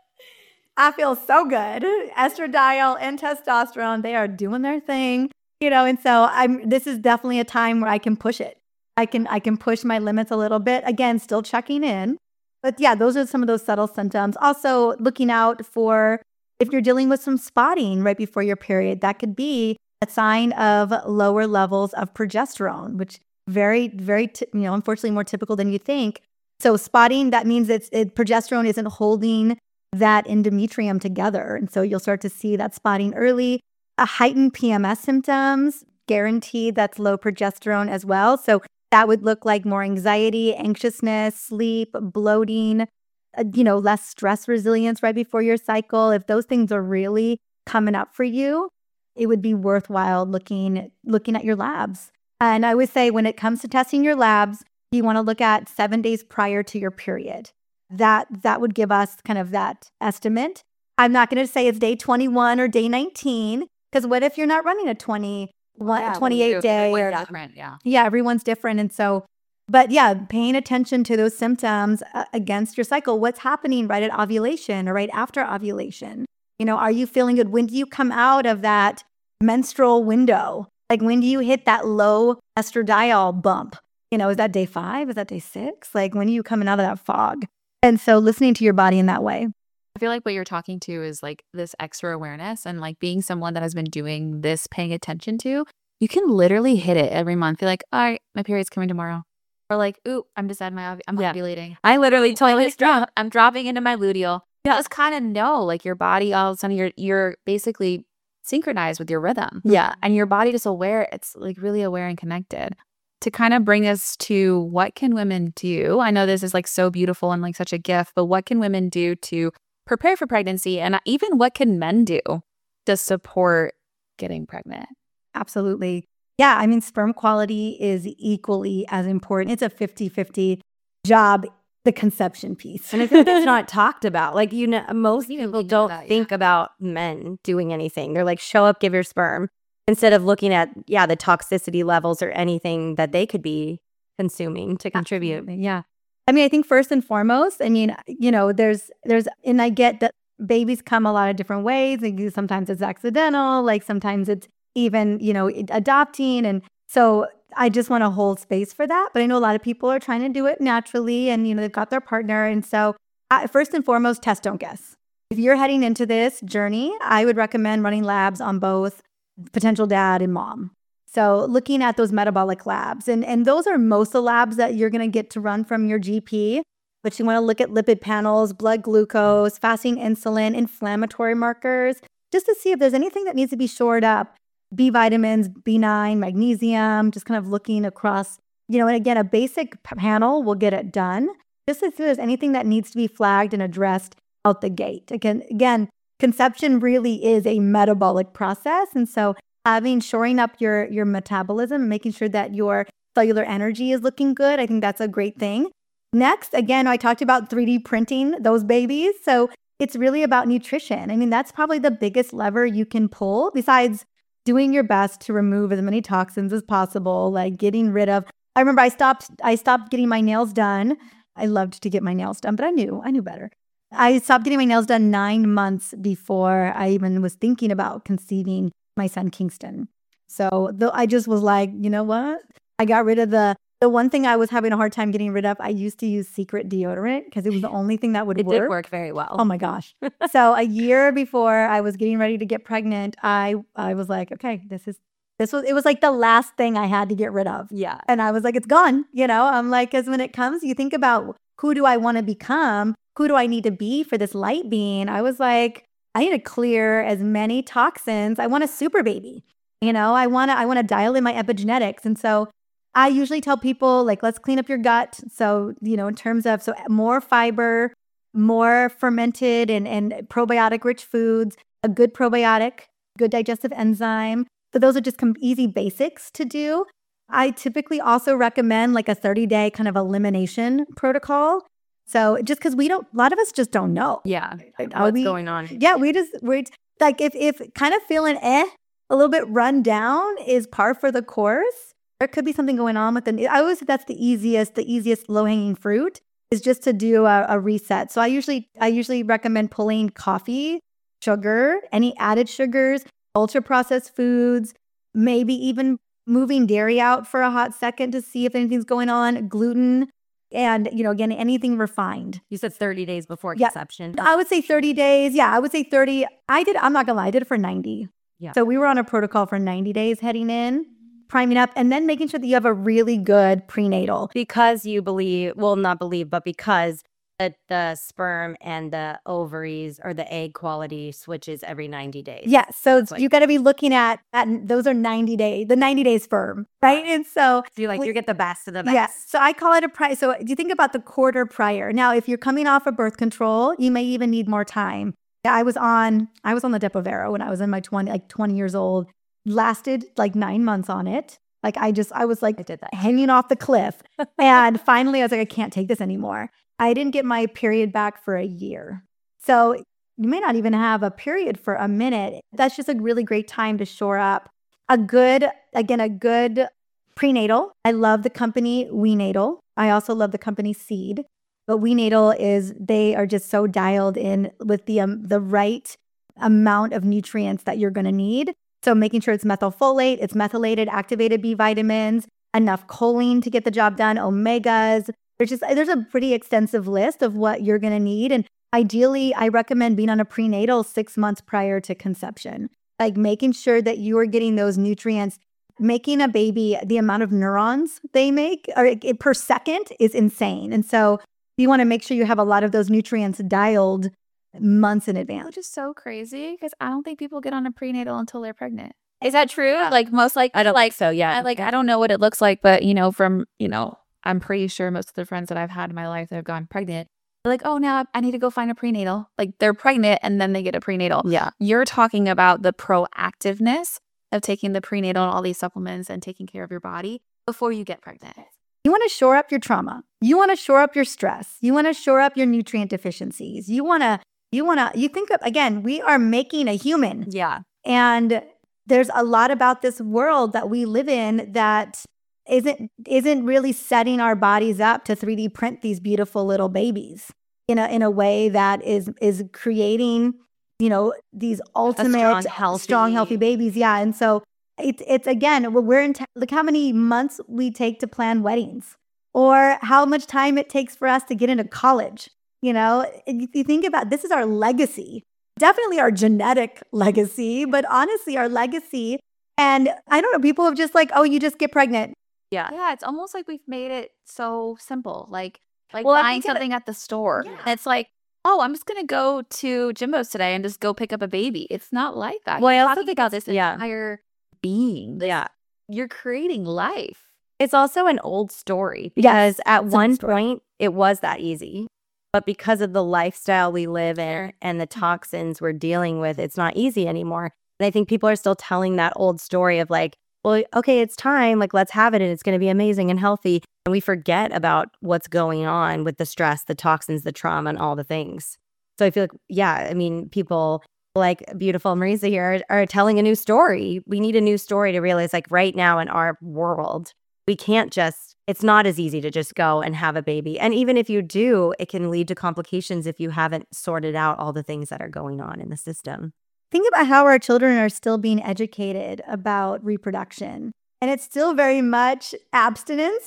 Speaker 3: feel so good. Estradiol and testosterone, they are doing their thing, you know. And so I'm. This is definitely a time where I can push it. I can I can push my limits a little bit. Again, still checking in, but yeah, those are some of those subtle symptoms. Also, looking out for if you're dealing with some spotting right before your period, that could be a sign of lower levels of progesterone, which very, very, t- you know, unfortunately more typical than you think. So spotting, that means it's it, progesterone isn't holding that endometrium together. And so you'll start to see that spotting early. A heightened P M S symptoms, guaranteed that's low progesterone as well. So that would look like more anxiety, anxiousness, sleep, bloating, uh, you know, less stress resilience right before your cycle. If those things are really coming up for you, it would be worthwhile looking looking at your labs. And I would say when it comes to testing your labs, you want to look at seven days prior to your period. That that would give us kind of that estimate. I'm not going to say it's day twenty-one or day nineteen, because what if you're not running a twenty,
Speaker 1: Yeah,
Speaker 3: twenty-eight day?
Speaker 1: We're
Speaker 3: Or,
Speaker 1: different, yeah.
Speaker 3: yeah, everyone's different. And so, but yeah, paying attention to those symptoms uh, against your cycle. What's happening right at ovulation or right after ovulation? You know, are you feeling good? When do you come out of that menstrual window? Like when do you hit that low estradiol bump? You know, is that day five? Is that day six? Like when are you coming out of that fog? And so listening to your body in that way.
Speaker 1: I feel like what you're talking to is like this extra awareness, and like being someone that has been doing this, paying attention to, you can literally hit it every month. You're like, all right, my period's coming tomorrow. Or like, ooh, I'm deciding my, ov- I'm
Speaker 2: Yeah.
Speaker 1: ovulating.
Speaker 2: I literally told
Speaker 1: Like,
Speaker 2: you drop.
Speaker 1: I'm dropping into my luteal.
Speaker 2: Yeah.
Speaker 1: Just kind of know, like your body, all of a sudden you're, you're basically synchronized with your rhythm.
Speaker 2: Yeah.
Speaker 1: And your body just aware, it's like really aware and connected. To kind of bring us to what can women do? I know this is like so beautiful and like such a gift, but what can women do to prepare for pregnancy? And even what can men do to support getting pregnant?
Speaker 3: Absolutely. Yeah, I mean, sperm quality is equally as important. It's a fifty-fifty job, the conception piece.
Speaker 2: And I feel like it's not talked about. Like, you know, most
Speaker 1: Even
Speaker 2: people
Speaker 1: think
Speaker 2: don't
Speaker 1: about that,
Speaker 2: think about men doing anything. They're like, show up, give your sperm, instead of looking at, yeah, the toxicity levels or anything that they could be consuming to contribute.
Speaker 3: Absolutely, yeah. I mean, I think first and foremost, I mean, you know, there's, there's, and I get that babies come a lot of different ways. Like, sometimes it's accidental, like sometimes it's even, you know, adopting. And so I just want to hold space for that. But I know a lot of people are trying to do it naturally, and, you know, they've got their partner. And so uh, first and foremost, test, don't guess. If you're heading into this journey, I would recommend running labs on both potential dad and mom. So looking at those metabolic labs, and, and those are most of the labs that you're going to get to run from your G P, but you want to look at lipid panels, blood glucose, fasting insulin, inflammatory markers, just to see if there's anything that needs to be shored up. B vitamins, B nine, magnesium, just kind of looking across, you know, and again, a basic panel will get it done. Just to see if there's anything that needs to be flagged and addressed out the gate. Again, again, conception really is a metabolic process. And so having, shoring up your, your metabolism, making sure that your cellular energy is looking good, I think that's a great thing. Next, again, I talked about three D printing those babies. So it's really about nutrition. I mean, that's probably the biggest lever you can pull, besides doing your best to remove as many toxins as possible, like getting rid of, I remember I stopped, I stopped getting my nails done. I loved to get my nails done, but I knew, I knew better. I stopped getting my nails done nine months before I even was thinking about conceiving my son, Kingston. So though I just was like, you know what? I got rid of the The one thing I was having a hard time getting rid of, I used to use Secret deodorant because it was the only thing that would
Speaker 2: It
Speaker 3: work.
Speaker 2: did work very well.
Speaker 3: Oh my gosh. So a year before I was getting ready to get pregnant, I I was like, okay, this is this was it was like the last thing I had to get rid of.
Speaker 2: Yeah.
Speaker 3: And I was like, it's gone. You know, I'm like, because when it comes, you think about who do I want to become? Who do I need to be for this light being? I was like, I need to clear as many toxins. I want a super baby. You know, I want to I want to dial in my epigenetics. And so I usually tell people, like, let's clean up your gut. So, you know, in terms of so more fiber, more fermented and, and probiotic rich foods, a good probiotic, good digestive enzyme. So those are just some easy basics to do. I typically also recommend like a thirty day kind of elimination protocol. So just because we don't, a lot of us just don't know.
Speaker 2: Yeah.
Speaker 3: Are
Speaker 2: What's
Speaker 3: we-
Speaker 2: going on?
Speaker 3: Yeah, we just, we're like, if, if kind of feeling eh, a little bit run down is par for the course, there could be something going on with the, I always say that's the easiest, the easiest low hanging fruit is just to do a, a reset. So I usually, I usually recommend pulling coffee, sugar, any added sugars, ultra processed foods, maybe even moving dairy out for a hot second to see if anything's going on, gluten, and, you know, again, anything refined.
Speaker 2: You said thirty days before
Speaker 3: Yeah.
Speaker 2: conception.
Speaker 3: I would say thirty days. Yeah, I would say thirty. I did, I'm not gonna lie, I did it for ninety.
Speaker 2: Yeah.
Speaker 3: So we were on a protocol for ninety days heading in, priming up, and then making sure that you have a really good prenatal.
Speaker 2: Because you believe, well, not believe, but because the, the sperm and the ovaries or the egg quality switches every ninety days.
Speaker 3: Yeah, so
Speaker 2: That's like-
Speaker 3: you got to be looking at, at those are ninety days, the ninety days firm, right? And so
Speaker 2: So you like,
Speaker 3: we-
Speaker 2: you get the best of the best.
Speaker 3: yeah, so I call it a price. So you think about the quarter prior. Now, if you're coming off of birth control, you may even need more time. Yeah, I was on, I was on the Depo-Vero when I was in my twenty, like twenty years old. Lasted like nine months on it. Like I just, I was like
Speaker 2: I did that.
Speaker 3: hanging off the cliff. And finally, I was like, I can't take this anymore. I didn't get my period back for a year. So you may not even have a period for a minute. That's just a really great time to shore up a good, again, a good prenatal. I love the company WeNatal. I also love the company Seed. But WeNatal is, they are just so dialed in with the um, the right amount of nutrients that you're going to need. So making sure it's methylfolate, it's methylated, activated B vitamins, enough choline to get the job done, omegas. There's just, there's a pretty extensive list of what you're going to need. And ideally, I recommend being on a prenatal six months prior to conception, like making sure that you are getting those nutrients. Making a baby, the amount of neurons they make or it, per second is insane. And so you want to make sure you have a lot of those nutrients dialed months in advance.
Speaker 1: Which is so crazy because I don't think people get on a prenatal until they're pregnant. Is that true? Like most like
Speaker 2: I don't
Speaker 1: like
Speaker 2: like so, yeah.
Speaker 1: I, like I don't know what it looks like, but you know, from you know, I'm pretty sure most of the friends that I've had in my life that have gone pregnant, they're like, oh, now I need to go find a prenatal. Like they're pregnant and then they get a prenatal.
Speaker 2: Yeah.
Speaker 1: You're talking about the proactiveness of taking the prenatal and all these supplements and taking care of your body before you get pregnant.
Speaker 3: You want to shore up your trauma. You want to shore up your stress. You want to shore up your nutrient deficiencies. You want to, you want to, you think of, again, we are making a human.
Speaker 2: Yeah.
Speaker 3: And there's a lot about this world that we live in that isn't isn't really setting our bodies up to three D print these beautiful little babies in a in a way that is is creating, you know, these ultimate
Speaker 2: strong, healthy-
Speaker 3: strong, healthy babies. Yeah. And so it's it's again, we're in t- look how many months we take to plan weddings or how much time it takes for us to get into college. You know, if you think about this is our legacy. Definitely our genetic legacy, but honestly, our legacy. And I don't know, people have just like, oh, you just get pregnant.
Speaker 2: Yeah.
Speaker 1: Yeah, it's almost like we've made it so simple. Like like
Speaker 2: Well, I
Speaker 1: buying
Speaker 2: think it-
Speaker 1: something at the store.
Speaker 3: Yeah.
Speaker 1: And it's like, oh, I'm just gonna go to Jimbo's today and just go pick up a baby. It's not like that.
Speaker 2: Well, I
Speaker 1: You're
Speaker 2: also
Speaker 1: talking
Speaker 2: think
Speaker 1: about
Speaker 2: it's-
Speaker 1: this
Speaker 2: yeah.
Speaker 1: entire being. this-
Speaker 2: Yeah.
Speaker 1: You're creating life.
Speaker 2: It's also an old story
Speaker 3: Yes,
Speaker 2: because at
Speaker 3: it's an
Speaker 2: one
Speaker 3: old story.
Speaker 2: point it was that easy. But because of the lifestyle we live in and the toxins we're dealing with, it's not easy anymore. And I think people are still telling that old story of like, well, okay, it's time, like let's have it and it's going to be amazing and healthy. And we forget about what's going on with the stress, the toxins, the trauma, and all the things. So I feel like, yeah, I mean, people like beautiful Marisa here are, are telling a new story. We need a new story to realize like right now in our world, we can't just, it's not as easy to just go and have a baby. And even if you do, it can lead to complications if you haven't sorted out all the things that are going on in the system.
Speaker 3: Think about how our children are still being educated about reproduction. And it's still very much abstinence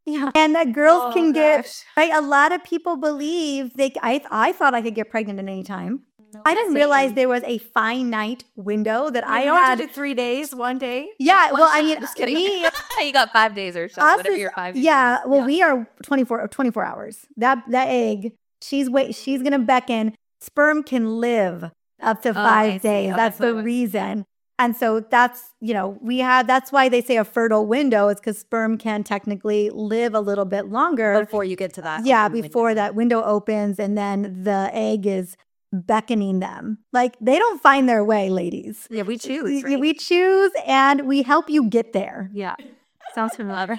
Speaker 2: Yeah.
Speaker 3: And that girls
Speaker 1: Oh,
Speaker 3: can get,
Speaker 1: gosh.
Speaker 3: right? A lot of people believe they, I, I thought I could get pregnant at any time.
Speaker 1: No,
Speaker 3: I didn't
Speaker 2: same.
Speaker 3: realize there was a finite window that I
Speaker 2: I
Speaker 3: had.
Speaker 2: had three days, one day.
Speaker 3: Yeah, well, I mean,
Speaker 1: Just kidding.
Speaker 3: me,
Speaker 1: You got five days or so.
Speaker 3: us
Speaker 1: Whatever
Speaker 3: is-
Speaker 1: your five days.
Speaker 3: yeah,
Speaker 1: is.
Speaker 3: well, we are twenty-four, twenty-four hours. That that egg, she's wait, she's gonna beckon. Sperm can live up to
Speaker 1: Oh, I
Speaker 3: five
Speaker 1: see.
Speaker 3: days.
Speaker 1: Oh,
Speaker 3: That's
Speaker 1: that's what
Speaker 3: the
Speaker 1: it was.
Speaker 3: reason. And so that's, you know, we have, that's why they say a fertile window is because sperm can technically live a little bit longer.
Speaker 2: Before you get to that.
Speaker 3: Yeah,
Speaker 2: open
Speaker 3: before
Speaker 2: window.
Speaker 3: that window opens and then the egg is beckoning them. Like they don't find their way, ladies.
Speaker 2: Yeah, we
Speaker 3: We,
Speaker 2: choose. Right?
Speaker 3: we choose and we help you get there.
Speaker 2: Yeah. Sounds familiar.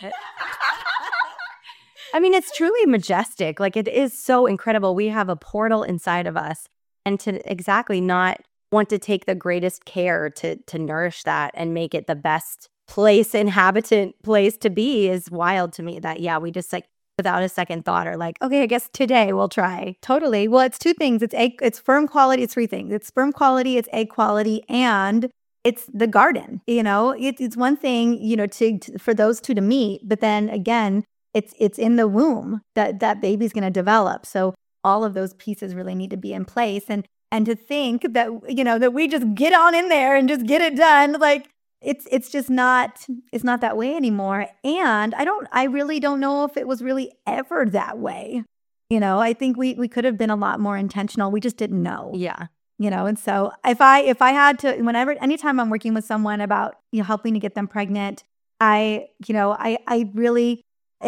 Speaker 2: I mean, it's truly majestic. Like, it is so incredible. We have a portal inside of us. And to exactly not want to take the greatest care to to nourish that and make it the best place, inhabitant place to be is wild to me. That, yeah, we just like, without a second thought are like, okay, I guess today we'll try.
Speaker 3: Totally. Well, it's two things. It's egg, it's sperm quality. It's three things. It's sperm quality, it's egg quality, and it's the garden. You know, it, it's one thing, you know, to, to for those two to meet, but then again, it's it's in the womb that that baby's going to develop. So all of those pieces really need to be in place. And and to think that, you know, that we just get on in there and just get it done, like it's it's just not it's not that way anymore. And I don't I really don't know if it was really ever that way. You know, I think we we could have been a lot more intentional. We just didn't know.
Speaker 2: Yeah.
Speaker 3: You know, and so if I if I had to, whenever anytime I'm working with someone about, you know, helping to get them pregnant, I, you know, I I really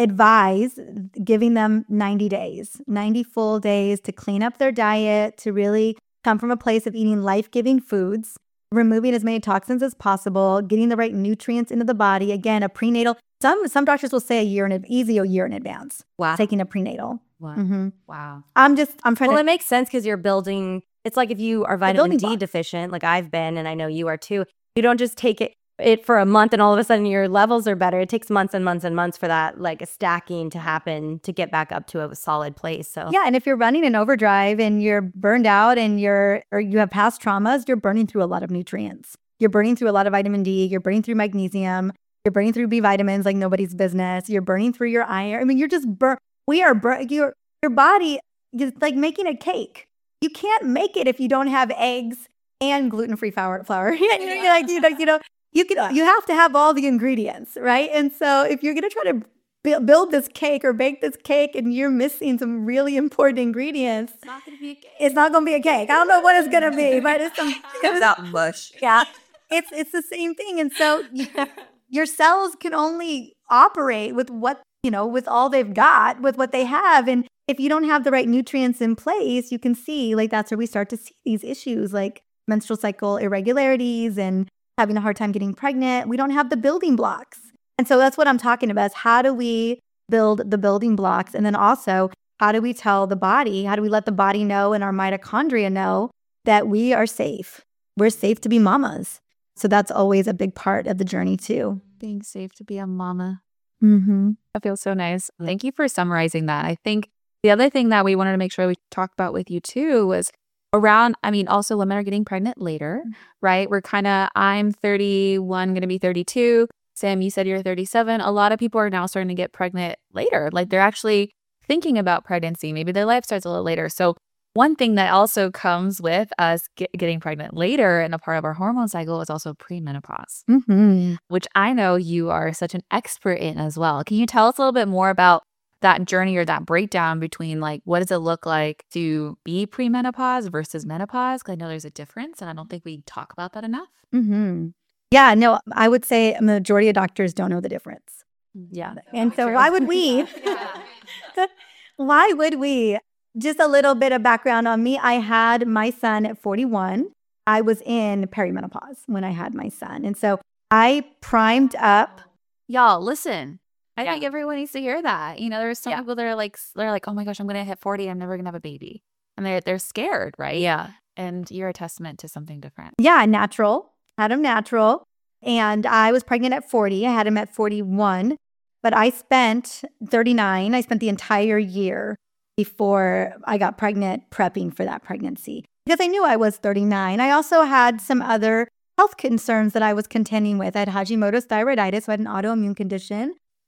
Speaker 3: advise giving them ninety days, ninety full days to clean up their diet, to really come from a place of eating life-giving foods, removing as many toxins as possible, getting the right nutrients into the body. Again, a prenatal, some some doctors will say a year in easy a year in advance,
Speaker 2: Wow.
Speaker 3: taking a prenatal.
Speaker 2: Wow.
Speaker 3: Mhm.
Speaker 1: Wow.
Speaker 3: I'm just I'm trying
Speaker 2: Well,
Speaker 3: to
Speaker 2: it makes sense because you're building. It's like if you are vitamin
Speaker 3: building
Speaker 2: D
Speaker 3: block.
Speaker 2: deficient, like I've been, and I know you are too. You don't just take it it for a month and all of a sudden your levels are better. It takes months and months and months for that like stacking to happen to get back up to a solid place. So
Speaker 3: Yeah, and if you're running an overdrive and you're burned out and you're or you have past traumas, you're burning through a lot of nutrients. You're burning through a lot of vitamin D, you're burning through magnesium, you're burning through B vitamins like nobody's business. You're burning through your iron. I mean, you're just bur- we are bur- your your body is like making a cake. You can't make it if you don't have eggs and gluten-free flour. flour. you know, you're like you know, you know, you can you have to have all the ingredients, right? And so if you're going to try to bu- build this cake or bake this cake and you're missing some really important ingredients,
Speaker 1: It's not going to be a cake.
Speaker 3: it's not going to be a cake. I don't know what it's going to be, but it's some
Speaker 1: Comes out mush.
Speaker 3: yeah. It's it's the same thing. And so you, your cells can only operate with what, you know, with all they've got, with what they have. And if you don't have the right nutrients in place, you can see like that's where we start to see these issues like menstrual cycle irregularities and having a hard time getting pregnant. We don't have the building blocks. And so that's what I'm talking about is how do we build the building blocks? And then also, how do we tell the body, how do we let the body know and our mitochondria know that we are safe? We're safe to be mamas. So that's always a big part of the journey too.
Speaker 1: Being safe to be a mama.
Speaker 3: Mm-hmm.
Speaker 1: That feels so nice. Thank you for summarizing that. I think the other thing that we wanted to make sure we talked about with you too was around, I mean, also women are getting pregnant later, right? We're kind of, I'm thirty-one, going to be thirty-two. Sam, you said you're thirty-seven. A lot of people are now starting to get pregnant later. Like they're actually thinking about pregnancy. Maybe their life starts a little later. So one thing that also comes with us get, getting pregnant later and a part of our hormone cycle is also premenopause,
Speaker 3: Mm-hmm.
Speaker 1: which I know you are such an expert in as well. Can you tell us a little bit more about that journey or that breakdown between like what does it look like to be premenopause versus menopause? Because I know there's a difference and I don't think we talk about that enough.
Speaker 3: Mm-hmm. Yeah, no, I would say a majority of doctors don't know the difference.
Speaker 2: yeah.
Speaker 3: And so why would we? Why would we? Just a little bit of background on me. I had my son at forty-one. I was in perimenopause when I had my son. And so I primed up.
Speaker 1: Y'all, listen. I
Speaker 2: Yeah.
Speaker 1: think everyone needs to hear that. You know, there's some
Speaker 2: Yeah.
Speaker 1: people that are like, they're like, oh my gosh, I'm going to hit forty. I'm never going to have a baby. And they're, they're scared, right?
Speaker 2: Yeah.
Speaker 1: And you're a testament to something different.
Speaker 3: Yeah, natural. Had him natural. And I was pregnant at forty. I had him at forty-one. But I spent thirty-nine. I spent the entire year before I got pregnant prepping for that pregnancy because I knew I was thirty-nine. I also had some other health concerns that I was contending with. I had Hashimoto's thyroiditis, so I had an autoimmune condition.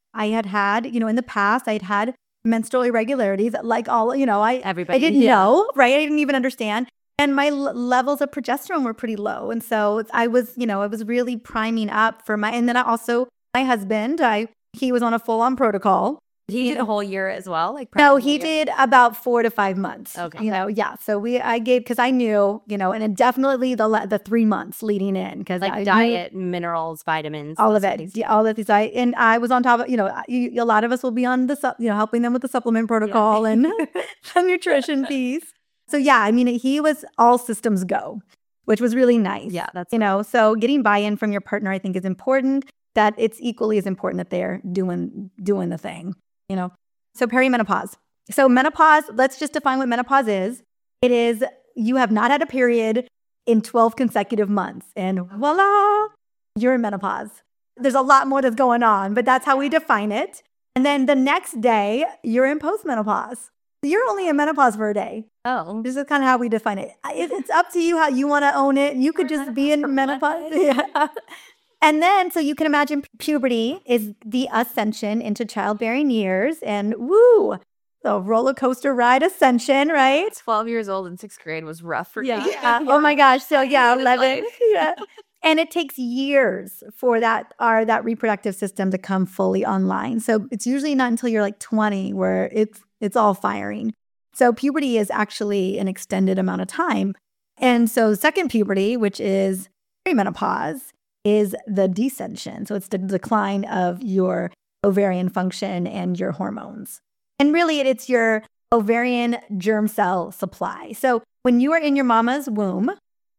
Speaker 3: I had had, you know, in the past, I'd had menstrual irregularities, like all, you know, I,
Speaker 2: Everybody.
Speaker 3: I didn't
Speaker 2: yeah.
Speaker 3: know, right? I didn't even understand. And my l- levels of progesterone were pretty low. And so I was, you know, I was really priming up for my, and then I also, my husband, I, he was on a full on protocol.
Speaker 2: He did a whole year as well? Like
Speaker 3: No,
Speaker 2: practically
Speaker 3: he
Speaker 2: a year?
Speaker 3: did about four to five months.
Speaker 2: Okay.
Speaker 3: You know, yeah. So we, I gave, because I knew, you know, and it definitely the le- the three months leading in, because
Speaker 2: Like
Speaker 3: I knew
Speaker 2: diet, minerals, vitamins.
Speaker 3: all of
Speaker 2: those
Speaker 3: it,
Speaker 2: things.
Speaker 3: yeah, all of these. I and I was on top of, you know, you, a lot of us will be on the, sup- you know, helping them with the supplement protocol and the nutrition piece. So yeah, I mean, he was all systems go, which was really nice.
Speaker 2: Yeah, that's
Speaker 3: you know, so getting buy-in from your partner, I think, is important. That it's equally as important that they're doing doing the thing. You know. So perimenopause. So menopause, let's just define what menopause is. It is you have not had a period in twelve consecutive months, and voila, you're in menopause. There's a lot more that's going on, but that's how we define it. And then the next day, you're in postmenopause. You're only in menopause for a day.
Speaker 2: Oh.
Speaker 3: This is kind of how we define it. It- It's up to you how you want to own it. You could just be in menopause. Yeah. And then, so you can imagine puberty is the ascension into childbearing years, and woo, the roller coaster ride ascension, right?
Speaker 1: twelve years old in sixth grade was rough for
Speaker 2: Yeah.
Speaker 1: me.
Speaker 3: Yeah. Oh my gosh. So yeah, eleven. Yeah. And it takes years for that our that reproductive system to come fully online. So it's usually not until you're like twenty where it's it's all firing. So puberty is actually an extended amount of time. And so second puberty, which is perimenopause, is the descension. So it's the decline of your ovarian function and your hormones. And really it's your ovarian germ cell supply. So when you were in your mama's womb,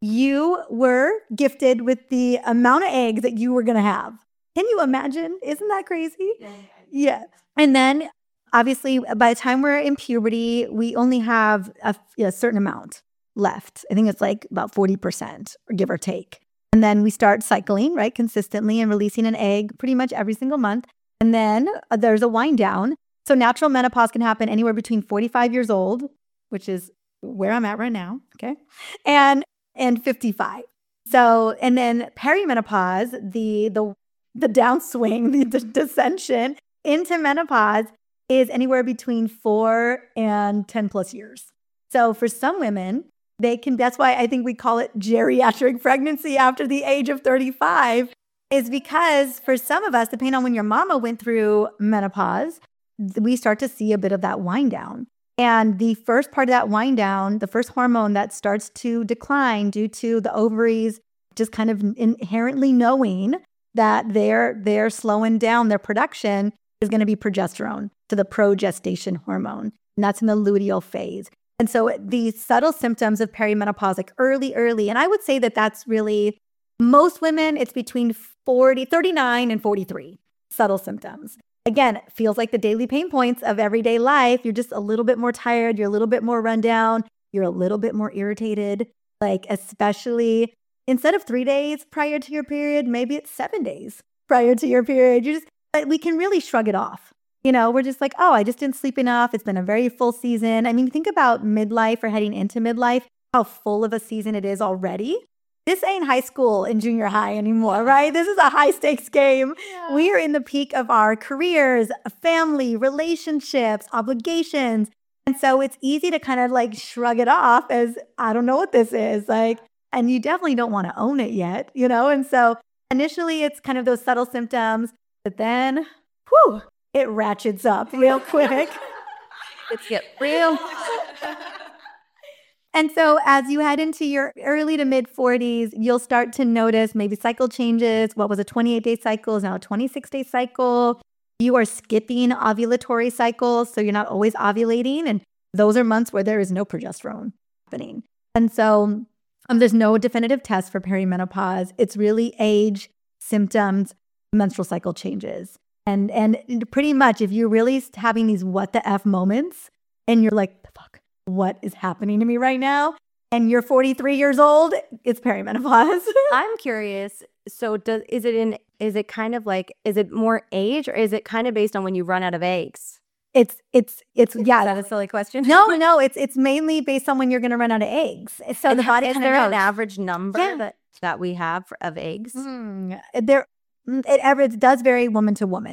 Speaker 3: you were gifted with the amount of eggs that you were going to have. Can you imagine? Isn't that crazy? Yeah. yeah. And then obviously by the time we're in puberty, we only have a, a certain amount left. I think it's like about forty percent, or give or take. And then we start cycling, right, consistently and releasing an egg pretty much every single month. And then uh, there's a wind down. So natural menopause can happen anywhere between forty-five years old, which is where I'm at right now, okay, and and fifty-five. So, and then perimenopause, the the the downswing, the, the descension into menopause is anywhere between four and ten plus years. So for some women, they can, that's why I think we call it geriatric pregnancy after the age of thirty-five, is because for some of us, depending on when your mama went through menopause, we start to see a bit of that wind down. And the first part of that wind down, the first hormone that starts to decline due to the ovaries just kind of inherently knowing that they're they're slowing down their production, is going to be progesterone, to the progestation hormone. And that's in the luteal phase. And so these subtle symptoms of perimenopause, like early, early, and I would say that that's really, most women, it's between forty, thirty-nine and forty-three subtle symptoms. Again, it feels like the daily pain points of everyday life. You're just a little bit more tired. You're a little bit more run down. You're a little bit more irritated, like especially instead of three days prior to your period, maybe it's seven days prior to your period. You just, but we can really shrug it off. You know, we're just like, oh, I just didn't sleep enough. It's been a very full season. I mean, think about midlife or heading into midlife, how full of a season it is already. This ain't high school and junior high anymore, right? This is a high stakes game. Yeah. We are in the peak of our careers, family, relationships, obligations. And so it's easy to kind of like shrug it off as, I don't know what this is. Like, and you definitely don't want to own it yet, you know? And so initially it's kind of those subtle symptoms, but then, whew, it ratchets up real quick.
Speaker 1: Let's get real.
Speaker 3: And so as you head into your early to mid forties, you'll start to notice maybe cycle changes. What was a twenty-eight day cycle is now a twenty-six day cycle. You are skipping ovulatory cycles, so you're not always ovulating. And those are months where there is no progesterone happening. And so um, there's no definitive test for perimenopause. It's really age, symptoms, menstrual cycle changes. And, and pretty much if you're really having these what the F moments and you're like, the fuck? What is happening to me right now? And you're forty-three years old, it's perimenopause.
Speaker 2: I'm curious. So does is it in is it kind of like is it more age or is it kind of based on when you run out of eggs?
Speaker 3: It's it's it's yeah.
Speaker 2: Is that a silly question?
Speaker 3: No, no, it's it's mainly based on when you're going to run out of eggs. So
Speaker 2: and
Speaker 3: the body
Speaker 2: is
Speaker 3: kind
Speaker 2: there
Speaker 3: of
Speaker 2: an
Speaker 3: knows.
Speaker 2: average number
Speaker 3: Yeah.
Speaker 2: that that we have for, of eggs?
Speaker 3: Mm, there, it, ever- it does vary woman to woman.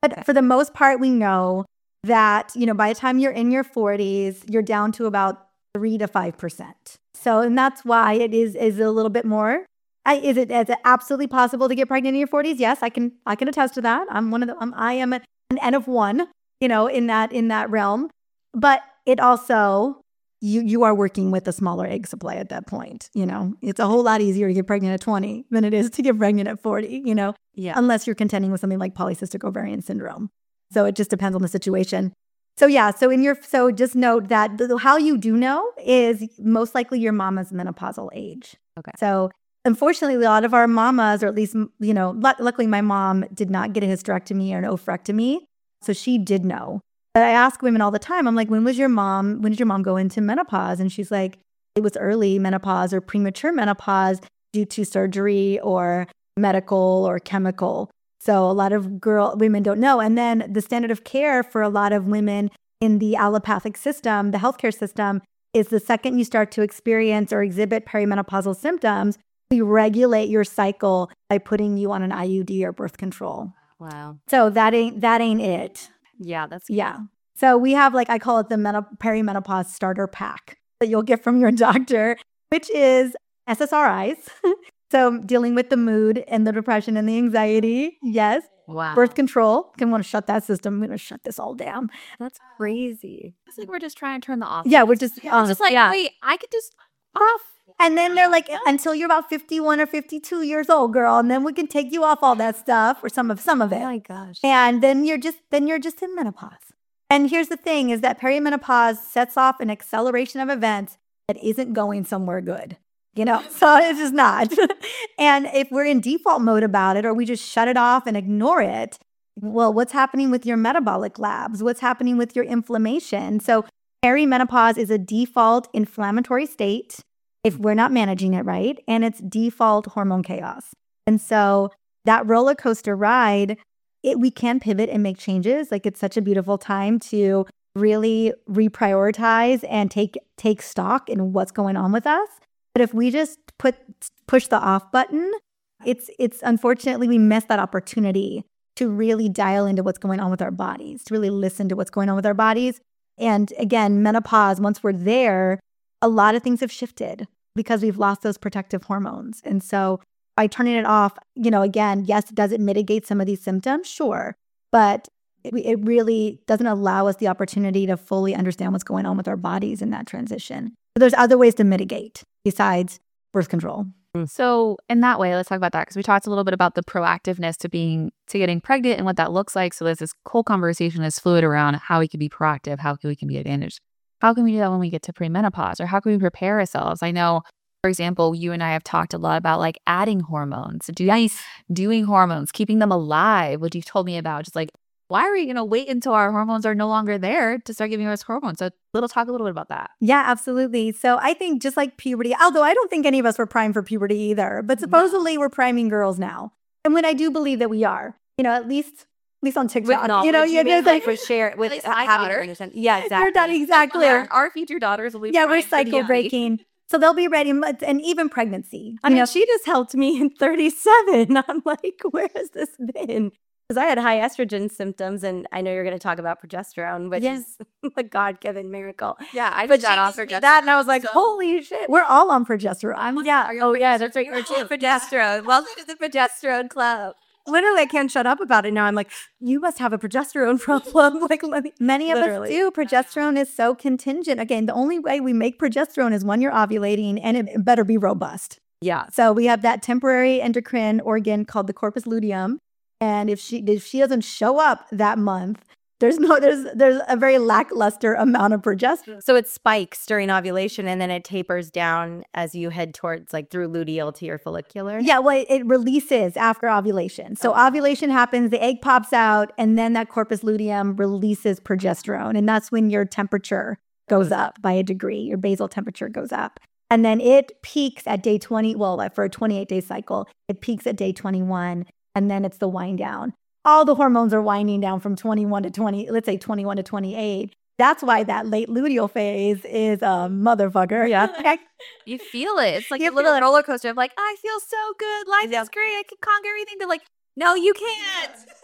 Speaker 3: But
Speaker 1: Okay.
Speaker 3: for the most part, we know that, you know, by the time you're in your forties, you're down to about three to five percent. So, and that's why it is is a little bit more. I, is it is it absolutely possible to get pregnant in your forties? Yes, I can I can attest to that. I'm one of the um, I am an N of one, you know, in that in that realm. But it also you you are working with a smaller egg supply at that point. You know, it's a whole lot easier to get pregnant at twenty than it is to get pregnant at forty. You know,
Speaker 2: Yeah.
Speaker 3: unless you're contending with something like polycystic ovarian syndrome. So it just depends on the situation. So yeah, so in your so just note that the, how you do know is most likely your mama's menopausal age.
Speaker 2: Okay.
Speaker 3: So unfortunately, a lot of our mamas, or at least you know, lu- luckily my mom did not get a hysterectomy or an oophorectomy, so she did know. But I ask women all the time, I'm like, when was your mom? When did your mom go into menopause? And she's like, it was early menopause or premature menopause due to surgery or medical or chemical. So a lot of girl women don't know. And then the standard of care for a lot of women in the allopathic system, the healthcare system, is the second you start to experience or exhibit perimenopausal symptoms, we regulate your cycle by putting you on an I U D or birth control.
Speaker 2: Wow.
Speaker 3: So that ain't that ain't it.
Speaker 2: Yeah, that's
Speaker 3: Yeah. So we have, like, I call it the meno- perimenopause starter pack that you'll get from your doctor, which is S S R Is. So dealing with the mood and the depression and the anxiety. Yes.
Speaker 2: Wow.
Speaker 3: Birth control. Can want to shut that system. I'm going to shut this all down.
Speaker 2: That's crazy.
Speaker 1: It's like we're just trying to turn the off.
Speaker 3: Yeah, we're just,
Speaker 1: It's just like,
Speaker 2: yeah.
Speaker 1: wait, I could just off.
Speaker 3: and then they're like, until you're about fifty-one or fifty-two years old, girl, and then we can take you off all that stuff or some of some of
Speaker 2: Oh
Speaker 3: it.
Speaker 2: my gosh.
Speaker 3: And then you're just then you're just in menopause. And here's the thing is that perimenopause sets off an acceleration of events that isn't going somewhere good. You know, so it's just not. And if we're in default mode about it, or we just shut it off and ignore it, well, what's happening with your metabolic labs? What's happening with your inflammation? So perimenopause is a default inflammatory state if we're not managing it right, and it's default hormone chaos. And so that roller coaster ride, it, we can pivot and make changes. Like, it's such a beautiful time to really reprioritize and take take stock in what's going on with us. But if we just put push the off button, it's it's unfortunately we miss that opportunity to really dial into what's going on with our bodies, to really listen to what's going on with our bodies. And again, menopause, once we're there, a lot of things have shifted because we've lost those protective hormones. And so by turning it off, you know, again, yes, does it mitigate some of these symptoms? Sure. But it, it really doesn't allow us the opportunity to fully understand what's going on with our bodies in that transition. So there's other ways to mitigate besides birth control.
Speaker 1: So in that way, let's talk about that because we talked a little bit about the proactiveness to being to getting pregnant and what that looks like. So there's this whole conversation that's fluid around how we can be proactive, how we can be advantaged. How can we do that when we get to premenopause, or how can we prepare ourselves? I know, for example, you and I have talked a lot about like adding hormones, doing doing hormones, keeping them alive. What you've told me about, just like, why are we going to wait until our hormones are no longer there to start giving us hormones? So little talk a little bit about that.
Speaker 3: Yeah, absolutely. So I think just like puberty, although I don't think any of us were primed for puberty either, but supposedly we're priming girls now. And when I do believe that we are, you know, at least at least on TikTok, you know, you just like
Speaker 2: for share with
Speaker 1: least my
Speaker 2: having
Speaker 1: daughter.
Speaker 2: to understand. Yeah,
Speaker 3: you're
Speaker 2: exactly.
Speaker 3: done exactly.
Speaker 1: Our, our future daughters will be
Speaker 3: Yeah, we're
Speaker 1: primed for the
Speaker 3: cycle
Speaker 1: young.
Speaker 3: breaking. So they'll be ready, and even pregnancy.
Speaker 2: I
Speaker 3: You
Speaker 2: mean,
Speaker 3: know,
Speaker 2: she just helped me in thirty-seven. I'm like, where has this been? Because I had high estrogen symptoms, and I know you're going to talk about progesterone, which
Speaker 3: Yes.
Speaker 2: is a God-given miracle.
Speaker 1: Yeah, I
Speaker 2: But
Speaker 1: did that
Speaker 2: she
Speaker 1: off
Speaker 2: gave me
Speaker 1: progesterone.
Speaker 2: that, and I was like,
Speaker 1: So-
Speaker 2: holy shit.
Speaker 3: we're all on progesterone.
Speaker 1: I'm
Speaker 2: Yeah.
Speaker 1: Are you
Speaker 2: Oh,
Speaker 1: on
Speaker 2: yeah, that's right. We're team progesterone. Welcome to the progesterone club. Literally, I can't shut up about it now. I'm like, you must have a progesterone problem. Like, let me.
Speaker 3: Many of
Speaker 2: Literally.
Speaker 3: us do. Progesterone is so contingent. Again, the only way we make progesterone is when you're ovulating, and it better be robust.
Speaker 2: Yeah.
Speaker 3: So we have that temporary endocrine organ called the corpus luteum, and if she if she doesn't show up that month, there's no there's there's a very lackluster amount of progesterone.
Speaker 2: So it spikes during ovulation, and then it tapers down as you head towards, like, through luteal to your follicular.
Speaker 3: Yeah, well, it, it releases after ovulation. So
Speaker 2: Oh.
Speaker 3: ovulation happens, the egg pops out, and then that corpus luteum releases progesterone, and that's when your temperature goes up by a degree. Your basal temperature goes up. And then it peaks at day twenty. Well, like for a twenty-eight day cycle, it peaks at day twenty-one, and then it's the wind down. All the hormones are winding down from twenty-one to twenty, let's say twenty-one to twenty-eight. That's why that late luteal phase is a motherfucker.
Speaker 2: Yeah.
Speaker 1: You feel it. It's like
Speaker 3: You
Speaker 1: a little
Speaker 3: feel-
Speaker 1: roller coaster of like, I feel so good. Life
Speaker 2: Yeah.
Speaker 1: is great. I can conquer everything. But like, no, you can't.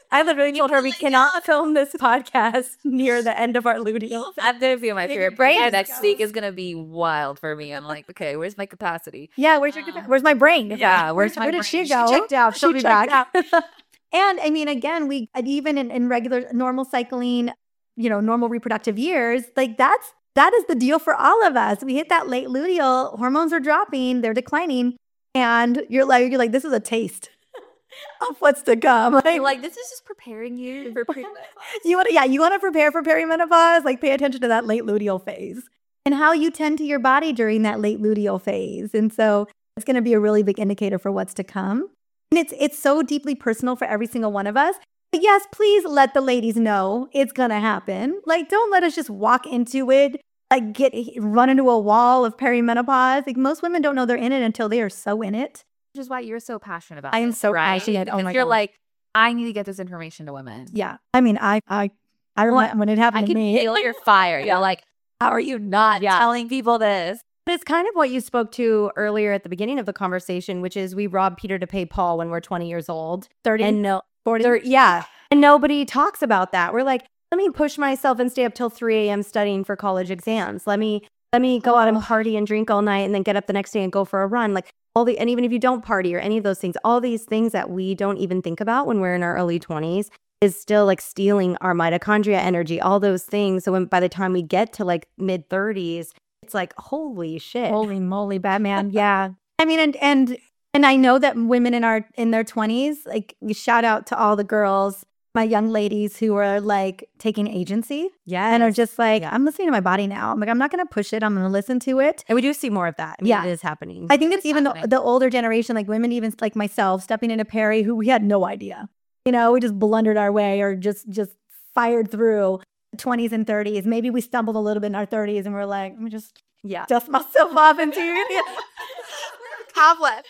Speaker 2: I literally told her we cannot film this podcast near the end of our luteal.
Speaker 1: I'm gonna feel my favorite brain next week is gonna be wild for me. I'm like, okay, where's my capacity?
Speaker 3: Yeah, where's your where's my brain?
Speaker 1: Yeah, where's my
Speaker 3: where did
Speaker 1: brain?
Speaker 3: she
Speaker 1: She
Speaker 3: go?
Speaker 2: checked out.
Speaker 3: She'll
Speaker 2: She
Speaker 3: be
Speaker 2: checked
Speaker 3: back. And I mean, again, we even in, in regular normal cycling, you know, normal reproductive years, like that's that is the deal for all of us. We hit that late luteal, hormones are dropping, they're declining, and you're like, you're like, this is a taste of what's to come. Like,
Speaker 1: Like, this is just preparing you for premenopause.
Speaker 3: you want to, yeah, you want to prepare for perimenopause. Like, pay attention to that late luteal phase and how you tend to your body during that late luteal phase. And so, it's going to be a really big indicator for what's to come. And it's it's so deeply personal for every single one of us. But yes, please let the ladies know it's going to happen. Like, don't let us just walk into it, like get run into a wall of perimenopause. Like, most women don't know they're in it until they are so in it.
Speaker 1: Which is why you're so passionate about
Speaker 3: I am
Speaker 1: this,
Speaker 3: so
Speaker 1: right?
Speaker 3: passionate. Oh
Speaker 1: Because
Speaker 3: my
Speaker 1: you're
Speaker 3: God.
Speaker 1: like, I need to get this information to women.
Speaker 3: Yeah. I mean, I I I remember when it happened
Speaker 1: I
Speaker 3: to
Speaker 1: can
Speaker 3: me.
Speaker 1: feel your fire. You're like, how are you not
Speaker 2: Yeah.
Speaker 1: telling people this?
Speaker 2: But it's kind of what you spoke to earlier at the beginning of the conversation, which is we rob Peter to pay Paul when we're twenty years old.
Speaker 3: thirty,
Speaker 2: And no,
Speaker 3: forty.
Speaker 2: there- yeah. And nobody talks about that. We're like, let me push myself and stay up till three a.m. studying for college exams. Let me let me go out and party and drink all night and then get up the next day and go for a run. Like all the, and even if you don't party or any of those things, all these things that we don't even think about when we're in our early twenties is still like stealing our mitochondria energy, all those things. So when by the time we get to like mid thirties, it's like, holy shit.
Speaker 3: Holy moly, Batman. Yeah. I mean, and and and I know that women in our in their twenties, like shout out to all the girls, my young ladies who are like taking agency
Speaker 2: Yeah.
Speaker 3: and are just like,
Speaker 2: Yeah.
Speaker 3: I'm listening to my body now. I'm like, I'm not going to push it. I'm going to listen to it.
Speaker 2: And we do see more of that. I mean,
Speaker 3: Yeah.
Speaker 2: it is happening.
Speaker 3: I think it's even the,
Speaker 1: happening.
Speaker 3: the older generation, like women, even like myself, stepping into Perry, who we had no idea. You know, we just blundered our way or just just fired through twenties and thirties. Maybe we stumbled a little bit in our thirties and we're like, let me just
Speaker 2: yeah.
Speaker 3: dust myself off into it.
Speaker 1: Cobwebs.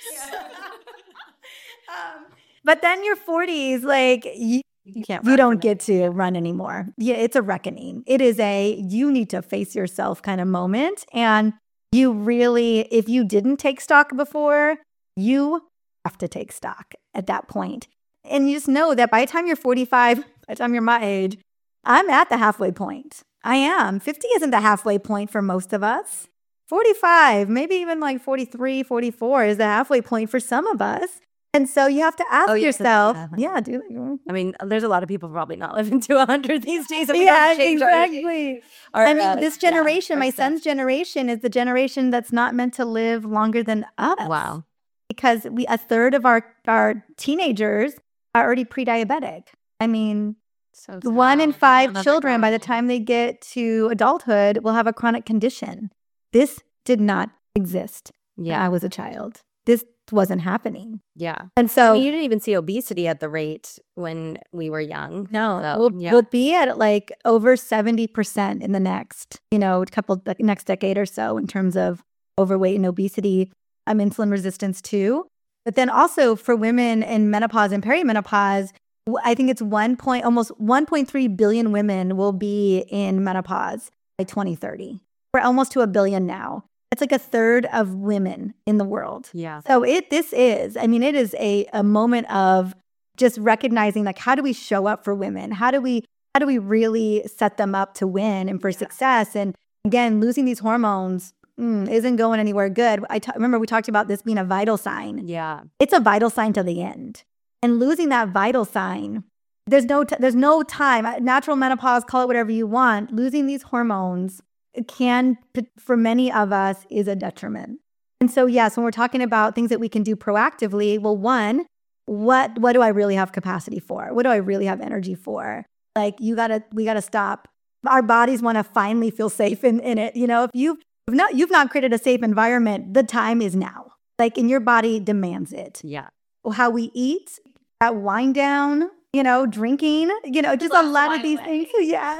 Speaker 3: um, but then your forties, like you,
Speaker 2: You can't
Speaker 3: you
Speaker 2: run
Speaker 3: don't
Speaker 2: from
Speaker 3: get to run anymore. Yeah, it's a reckoning. It is a you need to face yourself kind of moment. And you really, if you didn't take stock before, you have to take stock at that point. And you just know that by the time you're forty-five, by the time you're my age, I'm at the halfway point. I am. fifty isn't the halfway point for most of us. forty-five, maybe even like forty-three, forty-four is the halfway point for some of us. And so you have to ask
Speaker 2: Oh, yes,
Speaker 3: yourself,
Speaker 2: yeah.
Speaker 3: yeah, do
Speaker 2: I mean, there's a lot of people probably not living to one hundred these days. and we
Speaker 3: yeah,
Speaker 2: don't change our-
Speaker 3: exactly.
Speaker 2: our,
Speaker 3: I mean,
Speaker 2: uh,
Speaker 3: this
Speaker 2: yeah,
Speaker 3: generation,
Speaker 2: our
Speaker 3: my
Speaker 2: stuff.
Speaker 3: son's generation, is the generation that's not meant to live longer than us.
Speaker 2: Wow.
Speaker 3: Because we a third of our our teenagers are already pre-diabetic. I mean,
Speaker 1: So
Speaker 3: one in
Speaker 1: sad.
Speaker 3: five
Speaker 1: Another
Speaker 3: children by the
Speaker 1: problem.
Speaker 3: time they get to adulthood will have a chronic condition. This did not exist when I
Speaker 2: Yeah.
Speaker 3: was a child. This wasn't happening.
Speaker 2: Yeah.
Speaker 3: And
Speaker 2: I
Speaker 3: so
Speaker 2: mean, you didn't even see obesity at the rate when we were young.
Speaker 3: no,
Speaker 2: So,
Speaker 3: we'll,
Speaker 2: yeah.
Speaker 3: we'll be at like over seventy percent in the next, you know, couple the next decade or so in terms of overweight and obesity, um, insulin resistance too. But then also for women in menopause and perimenopause, w- I think it's one point, almost one point three billion women will be in menopause by twenty thirty. We're almost to a billion now. That's like a third of women in the world.
Speaker 2: Yeah.
Speaker 3: So it this is, I mean, it is a, a moment of just recognizing like how do we show up for women? How do we how do we really set them up to win and for success? And again, losing these hormones mm, isn't going anywhere good. I ta- remember we talked about this being a vital sign.
Speaker 2: Yeah.
Speaker 3: It's a vital sign to the end. And losing that vital sign, there's no t- there's no time. Natural menopause, call it whatever you want. Losing these hormones can, for many of us, is a detriment. And so, yes, when we're talking about things that we can do proactively, well, one, what what do I really have capacity for? What do I really have energy for? Like, you gotta, we gotta stop. Our bodies want to finally feel safe in, in it. You know, if you've not you've not created a safe environment, the time is now. Like, and your body demands it.
Speaker 2: Yeah.
Speaker 3: How we eat, that wind down, you know, drinking, you know, just a
Speaker 1: Glass
Speaker 3: lot
Speaker 1: wine
Speaker 3: of these
Speaker 1: away.
Speaker 3: things. Yeah.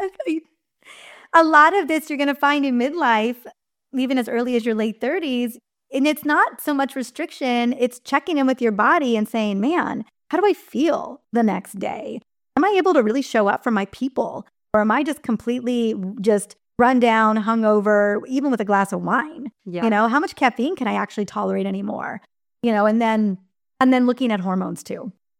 Speaker 3: A lot of this you're going to find in midlife, even as early as your late thirties. And it's not so much restriction, it's checking in with your body and saying, man, how do I feel the next day? Am I able to really show up for my people? Or am I just completely just run down, hungover, even with a glass of wine?
Speaker 2: Yeah.
Speaker 3: You know, how much caffeine can I actually tolerate anymore? You know, and then and then looking at hormones too.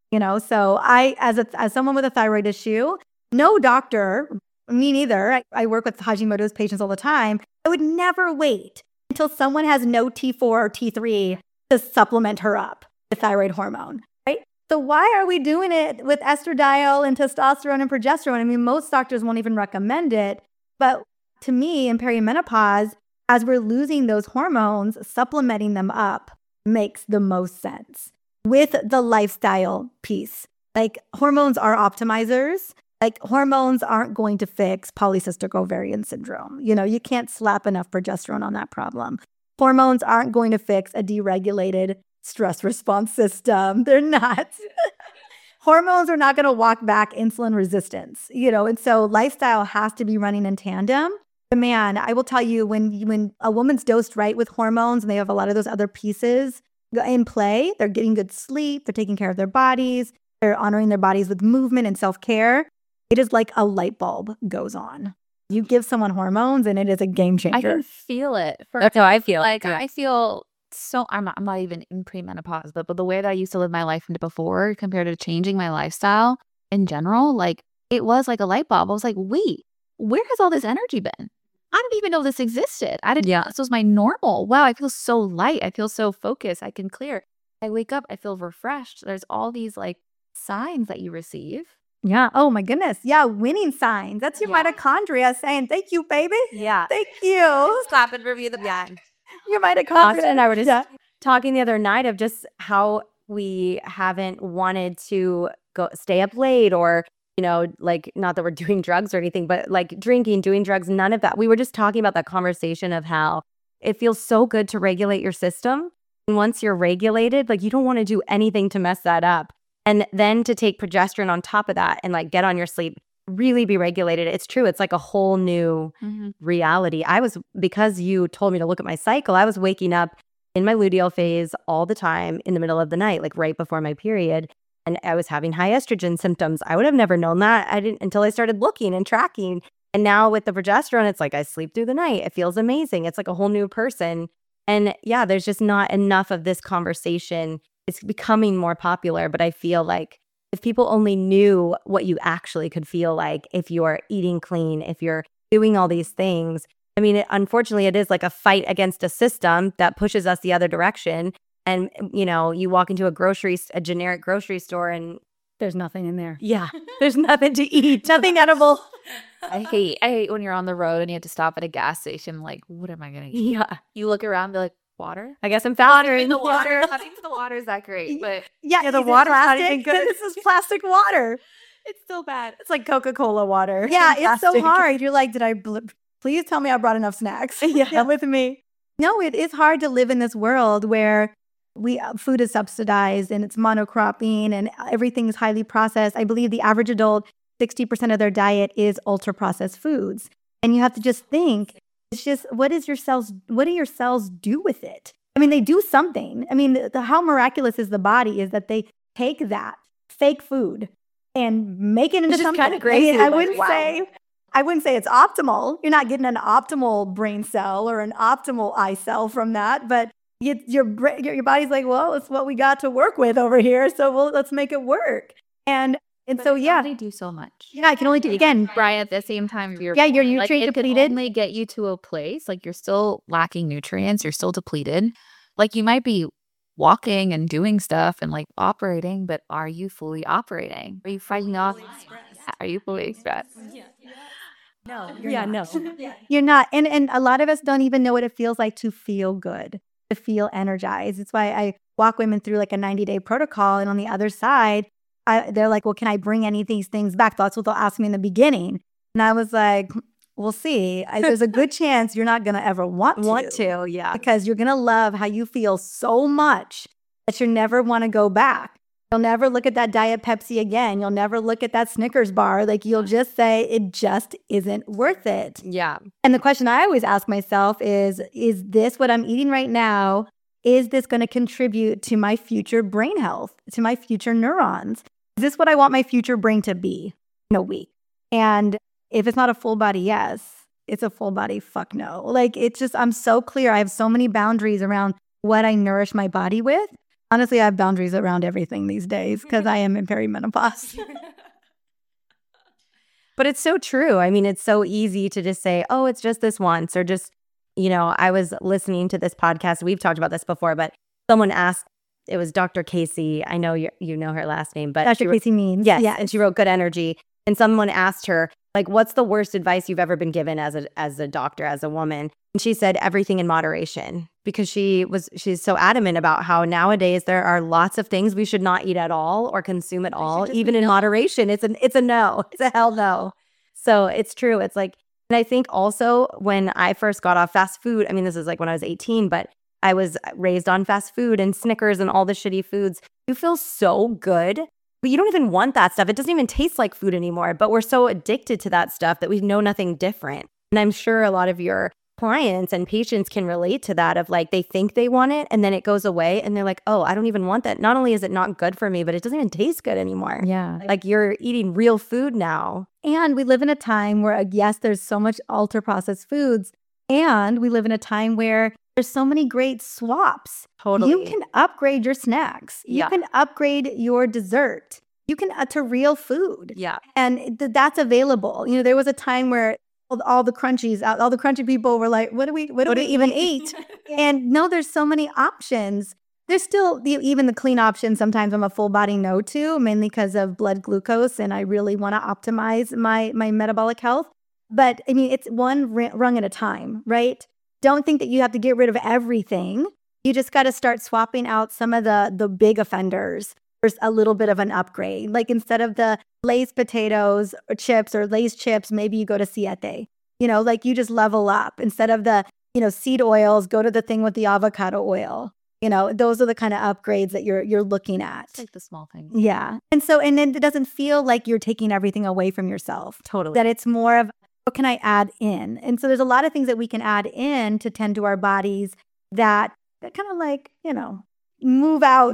Speaker 3: You know, so I, as a, as someone with a thyroid issue, no doctor, me neither. I, I work with Hashimoto's patients all the time. I would never wait until someone has no T four or T three to supplement her up with thyroid hormone, right? So why are we doing it with estradiol and testosterone and progesterone? I mean, most doctors won't even recommend it. But to me, in perimenopause, as we're losing those hormones, supplementing them up makes the most sense with the lifestyle piece. Like hormones are optimizers. Like hormones aren't going to fix polycystic ovarian syndrome. You know, you can't slap enough progesterone on that problem. Hormones aren't going to fix a deregulated stress response system. They're not. Hormones are not going to walk back insulin resistance, you know, and so lifestyle has to be running in tandem. But man, I will tell you, when when a woman's dosed right with hormones and they have a lot of those other pieces in play, they're getting good sleep, they're taking care of their bodies, they're honoring their bodies with movement and self-care. It is like a light bulb goes on. You give someone hormones and it is a game changer.
Speaker 1: I can feel it. For,
Speaker 2: That's how I feel.
Speaker 1: like,
Speaker 2: Yeah.
Speaker 1: I feel so, I'm not, I'm not even in premenopause, but, but the way that I used to live my life into before compared to changing my lifestyle in general, like it was like a light bulb. I was like, wait, where has all this energy been? I didn't even know this existed. I didn't
Speaker 2: Yeah.
Speaker 1: know this was my normal. Wow, I feel so light. I feel so focused. I can clear. I wake up, I feel refreshed. There's all these like signs that you receive.
Speaker 3: Yeah. Oh my goodness. Yeah. Winning signs. That's your
Speaker 1: Yeah.
Speaker 3: mitochondria saying, thank you, baby.
Speaker 2: Yeah.
Speaker 3: Thank you.
Speaker 1: Slap and review the
Speaker 2: Yeah.
Speaker 3: Your mitochondria.
Speaker 2: Austin and I were just
Speaker 3: Yeah.
Speaker 2: talking the other night of just how we haven't wanted to go stay up late or, you know, like not that we're doing drugs or anything, but like drinking, doing drugs, none of that. We were just talking about that conversation of how it feels so good to regulate your system. And once you're regulated, like you don't want to do anything to mess that up. And then to take progesterone on top of that and like get on your sleep, really be regulated. It's true. It's like a whole new
Speaker 1: Mm-hmm.
Speaker 2: reality. I was, because you told me to look at my cycle, I was waking up in my luteal phase all the time in the middle of the night, like right before my period. And I was having high estrogen symptoms. I would have never known that. I didn't until I started looking and tracking. And now with the progesterone, it's like I sleep through the night. It feels amazing. It's like a whole new person. And yeah, there's just not enough of this conversation. It's becoming more popular, but I feel like if people only knew what you actually could feel like if you're eating clean, if you're doing all these things. I mean, it, unfortunately, it is like a fight against a system that pushes us the other direction. And, you know, you walk into a grocery, a generic grocery store and
Speaker 3: There's nothing in there.
Speaker 2: yeah, there's nothing to eat.
Speaker 3: Nothing edible.
Speaker 1: I hate, I hate when you're on the road and you have to stop at a gas station. Like, what am I going to eat?
Speaker 2: Yeah.
Speaker 1: You look around and be like, water?
Speaker 2: I guess I'm faster.
Speaker 1: In the water. I think the water is that great, but
Speaker 3: Yeah,
Speaker 2: Yeah, the
Speaker 3: is it
Speaker 2: water's not
Speaker 3: plastic?
Speaker 2: even good.
Speaker 3: This is plastic water.
Speaker 1: it's still bad.
Speaker 2: It's like Coca-Cola water.
Speaker 3: Yeah, it's so
Speaker 2: Plastic.
Speaker 3: hard. You're like, did I, bl- please tell me I brought enough snacks.
Speaker 2: Yeah.
Speaker 3: with me. No, it is hard to live in this world where we uh, food is subsidized and it's monocropping and everything's highly processed. I believe the average adult, sixty percent of their diet is ultra processed foods. And you have to just think, it's just, what is your cells, what do your cells do with it? I mean, they do something. I mean, the, the, how miraculous is the body is that they take that fake food and make it into
Speaker 2: It's just
Speaker 3: something.
Speaker 2: kinda crazy,
Speaker 3: I, mean, I
Speaker 2: like,
Speaker 3: wouldn't
Speaker 2: wow.
Speaker 3: say, I wouldn't say it's optimal. You're not getting an optimal brain cell or an optimal eye cell from that, but you, your, bra- your your body's like, well, it's what we got to work with over here, so well, let's make it work. And and so yeah,
Speaker 1: They do so much.
Speaker 3: yeah, I can only do again.
Speaker 1: Right at the same time, you're
Speaker 3: Yeah, you're
Speaker 1: like,
Speaker 3: nutrient
Speaker 1: it could
Speaker 3: depleted.
Speaker 1: only get you to a place like you're still lacking nutrients. You're still depleted. Like you might be walking and doing stuff and like operating, but are you fully operating? Are you fighting off? Are you fully stressed?
Speaker 3: No,
Speaker 2: Yeah, no.
Speaker 3: You're not. And and a lot of us don't even know what it feels like to feel good, to feel energized. It's why I walk women through like a ninety day protocol. And on the other side, I, they're like, well, can I bring any of these things back? That's what they'll ask me in the beginning. And I was like, we'll see. I, there's a good chance you're not going to ever want to.
Speaker 2: Want to, yeah.
Speaker 3: Because you're going to love how you feel so much that you'll never want to go back. You'll never look at that Diet Pepsi again. You'll never look at that Snickers bar. Like you'll just say it just isn't worth it.
Speaker 2: Yeah.
Speaker 3: And the question I always ask myself is, is this what I'm eating right now? Is this going to contribute to my future brain health, to my future neurons? Is this what I want my future brain to be in a week? And if it's not a full body yes, it's a full body fuck no. Like it's just, I'm so clear. I have so many boundaries around what I nourish my body with. Honestly, I have boundaries around everything these days because I am in perimenopause.
Speaker 2: But it's so true. I mean, it's so easy to just say, oh, it's just this once, or just, you know, I was listening to this podcast. We've talked about this before, but someone asked, it was Doctor Casey. I know you you know her last name, but
Speaker 3: Doctor Casey Means.
Speaker 2: Yes,
Speaker 3: Yeah.
Speaker 2: and she wrote Good Energy. And someone asked her, like, what's the worst advice you've ever been given as a as a doctor, as a woman? And she said everything in moderation, because she was she's so adamant about how nowadays there are lots of things we should not eat at all or consume at all, even in moderation. It's an it's a no. It's a hell no. So it's true. It's like, and I think also when I first got off fast food, I mean, this is like when I was eighteen, but I was raised on fast food and Snickers and all the shitty foods. You feel so good, but you don't even want that stuff. It doesn't even taste like food anymore, but we're so addicted to that stuff that we know nothing different. And I'm sure a lot of your clients and patients can relate to that, of like, they think they want it and then it goes away and they're like, oh, I don't even want that. Not only is it not good for me, but it doesn't even taste good anymore.
Speaker 3: Yeah.
Speaker 2: Like, you're eating real food now.
Speaker 3: And we live in a time where, uh, yes, there's so much ultra processed foods. And we live in a time where there's so many great swaps.
Speaker 2: Totally.
Speaker 3: You can upgrade your snacks. You
Speaker 2: Yeah.
Speaker 3: can upgrade your dessert. You can uh, to real food.
Speaker 2: Yeah.
Speaker 3: And th- that's available. You know, there was a time where all, all the crunchies, all all the crunchy people were like, what do we, what do
Speaker 2: What
Speaker 3: we
Speaker 2: do
Speaker 3: even
Speaker 2: we
Speaker 3: eat? And no, there's so many options. There's still the, even the clean options. Sometimes I'm a full body no to, mainly because of blood glucose, and I really want to optimize my my metabolic health. But I mean, it's one ri- rung at a time, right? Don't think that you have to get rid of everything. You just got to start swapping out some of the the big offenders for a little bit of an upgrade. Like, instead of the Lay's potatoes or chips or Lay's chips, maybe you go to Siete. You know, like, you just level up. Instead of the, you know, seed oils, go to the thing with the avocado oil. You know, those are the kind of upgrades that you're you're looking at.
Speaker 1: It's like the small things.
Speaker 3: Yeah. And so, and then it doesn't feel like you're taking everything away from yourself.
Speaker 2: Totally.
Speaker 3: That it's more of, what can I add in? And so there's a lot of things that we can add in to tend to our bodies that, that kind of like, you know, move out,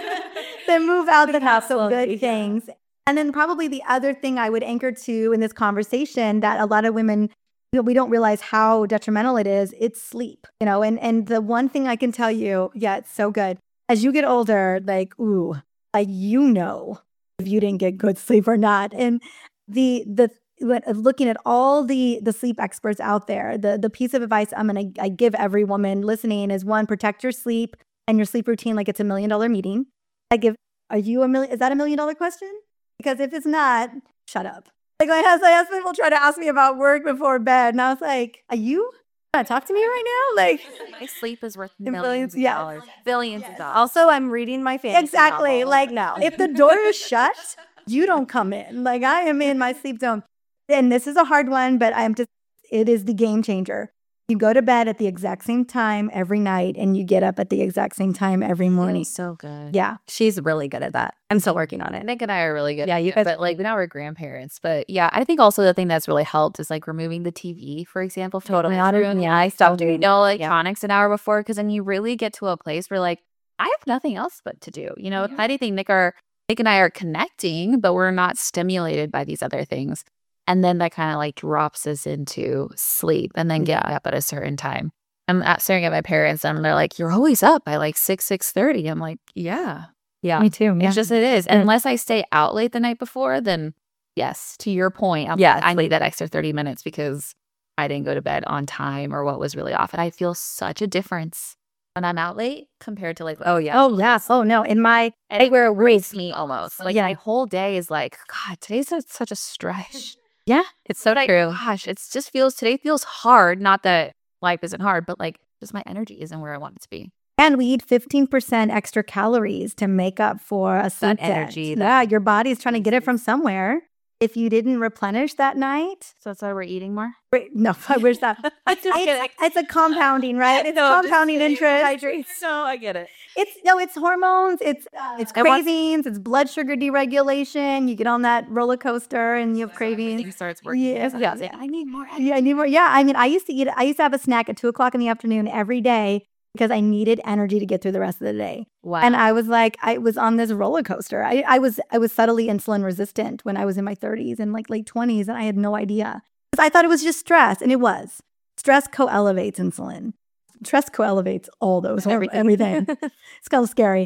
Speaker 3: that move out the not so good things. And then probably the other thing I would anchor to in this conversation that a lot of women, you know, we don't realize how detrimental it is, it's sleep, you know, and, and the one thing I can tell you, yeah, it's so good. As you get older, like, ooh, like, you know, if you didn't get good sleep or not. And the, the, looking at all the the sleep experts out there, the the piece of advice I'm going to I give every woman listening is, one, protect your sleep and your sleep routine like it's a million dollar meeting. I give, are you a million, is that a million dollar question? Because if it's not, shut up. Like, my husband, my husband will try to ask me about work before bed, and I was like, are you trying to talk to me right now? Like,
Speaker 1: My sleep is worth
Speaker 3: Millions,
Speaker 1: millions of
Speaker 3: yeah.
Speaker 1: dollars. Billions of dollars.
Speaker 2: Also, I'm reading my fantasy
Speaker 3: exactly.
Speaker 2: novel.
Speaker 3: Like,
Speaker 2: no.
Speaker 3: if the door is shut, you don't come in. Like, I am in my sleep zone. And this is a hard one, but I'm just, it is the game changer. You go to bed at the exact same time every night, and you get up at the exact same time every morning.
Speaker 1: so good.
Speaker 3: Yeah.
Speaker 2: She's really good at that. I'm still working on it.
Speaker 1: Nick and I are really good.
Speaker 2: Yeah,
Speaker 1: at
Speaker 2: you
Speaker 1: it,
Speaker 2: guys-
Speaker 1: but like now we're grandparents. But yeah, I think also the thing that's really helped is like removing the T V, for example. from
Speaker 2: Totally.
Speaker 1: the room.
Speaker 2: Yeah, I stopped doing
Speaker 1: No electronics an hour before, because then you really get to a place where like, I have nothing else but to do. You know, if anything, Nick are Nick and I are connecting, but we're not stimulated by these other things. And then that kind of like drops us into sleep, and then get up at a certain time. I'm at, staring at my parents, and they're like, "You're always up by like six, six thirty." I'm like, "Yeah,
Speaker 2: Yeah.
Speaker 3: Me too.
Speaker 1: it's just it is." And unless I stay out late the night before, then yes, to your point, I'm,
Speaker 2: Yeah,
Speaker 1: I need that extra thirty minutes because I didn't go to bed on time or what was really off. And I feel such a difference when I'm out late compared to like, oh yeah,
Speaker 3: Oh, yes. Oh, no. In my,
Speaker 1: and where it wastes me almost. Like
Speaker 3: Yeah.
Speaker 1: my whole day is like, God, today's a, such a stretch.
Speaker 3: yeah.
Speaker 1: It's so true. Gosh, it's just feels today feels hard. Not that life isn't hard, but like just my energy isn't where I want it to be.
Speaker 3: And we eat fifteen percent extra calories to make up for a sleep debt.
Speaker 2: energy,
Speaker 3: Yeah, your body's trying to get it from somewhere. If you didn't replenish that night,
Speaker 1: So that's why we're eating more.
Speaker 3: wait, no, I wish that. It's, it's, it's a compounding, right? It's compounding interest.
Speaker 1: No, I get it.
Speaker 3: It's no, it's hormones. It's uh, it's
Speaker 1: I want-
Speaker 3: cravings. It's blood sugar deregulation. You get on that roller coaster and you have
Speaker 1: Everything
Speaker 3: cravings.
Speaker 1: starts working.
Speaker 3: Yes,
Speaker 1: Yeah,
Speaker 3: yeah.
Speaker 1: I need more.
Speaker 3: Yeah, I need more. Yeah, I mean, I used to eat. I used to have a snack at two o'clock in the afternoon every day because I needed energy to get through the rest of the day.
Speaker 1: Wow.
Speaker 3: And I was like, I was on this roller coaster. I, I was I was subtly insulin resistant when I was in my thirties and like late twenties, and I had no idea because I thought it was just stress, and it was. Stress co-elevates insulin. Stress co-elevates all those horm- everything. It's kind of scary.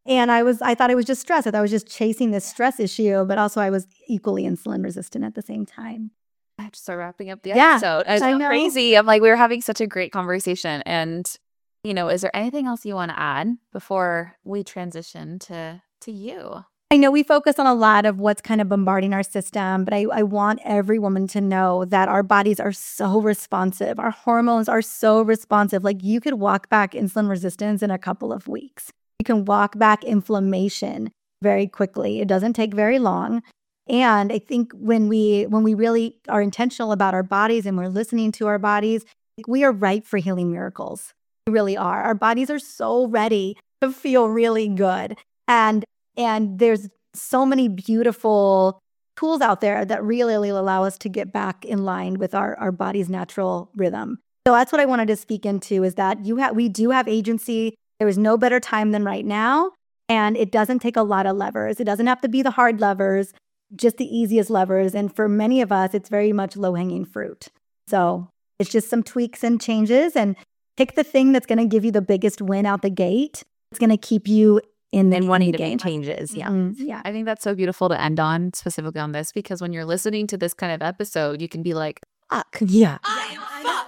Speaker 3: And I was, I thought it was just stress. I thought I was just chasing this stress issue, but also I was equally insulin resistant at the same time.
Speaker 1: I have to start wrapping up the
Speaker 3: Yeah,
Speaker 1: episode. It's
Speaker 3: I know.
Speaker 1: crazy. I'm like, we were having such a great conversation. And, you know, is there anything else you want to add before we transition to to you?
Speaker 3: I know we focus on a lot of what's kind of bombarding our system, but I, I want every woman to know that our bodies are so responsive. Our hormones are so responsive. Like you could walk back insulin resistance in a couple of weeks. You can walk back inflammation very quickly. It doesn't take very long. And I think when we when we really are intentional about our bodies and we're listening to our bodies, we are ripe for healing miracles. We really are. Our bodies are so ready to feel really good. And And there's so many beautiful tools out there that really allow us to get back in line with our, our body's natural rhythm. So that's what I wanted to speak into is that you have we do have agency. There is no better time than right now. And it doesn't take a lot of levers. It doesn't have to be the hard levers, just the easiest levers. And for many of us, it's very much low-hanging fruit. So it's just some tweaks and changes and pick the thing that's going to give you the biggest win out the gate. It's going to keep you in the
Speaker 2: And wanting to
Speaker 3: game.
Speaker 2: make changes. Yeah.
Speaker 3: Mm-hmm. Yeah.
Speaker 1: I think that's so beautiful to end on, specifically on this, because when you're listening to this kind of episode, you can be like,
Speaker 2: Fuck. Yeah.
Speaker 1: I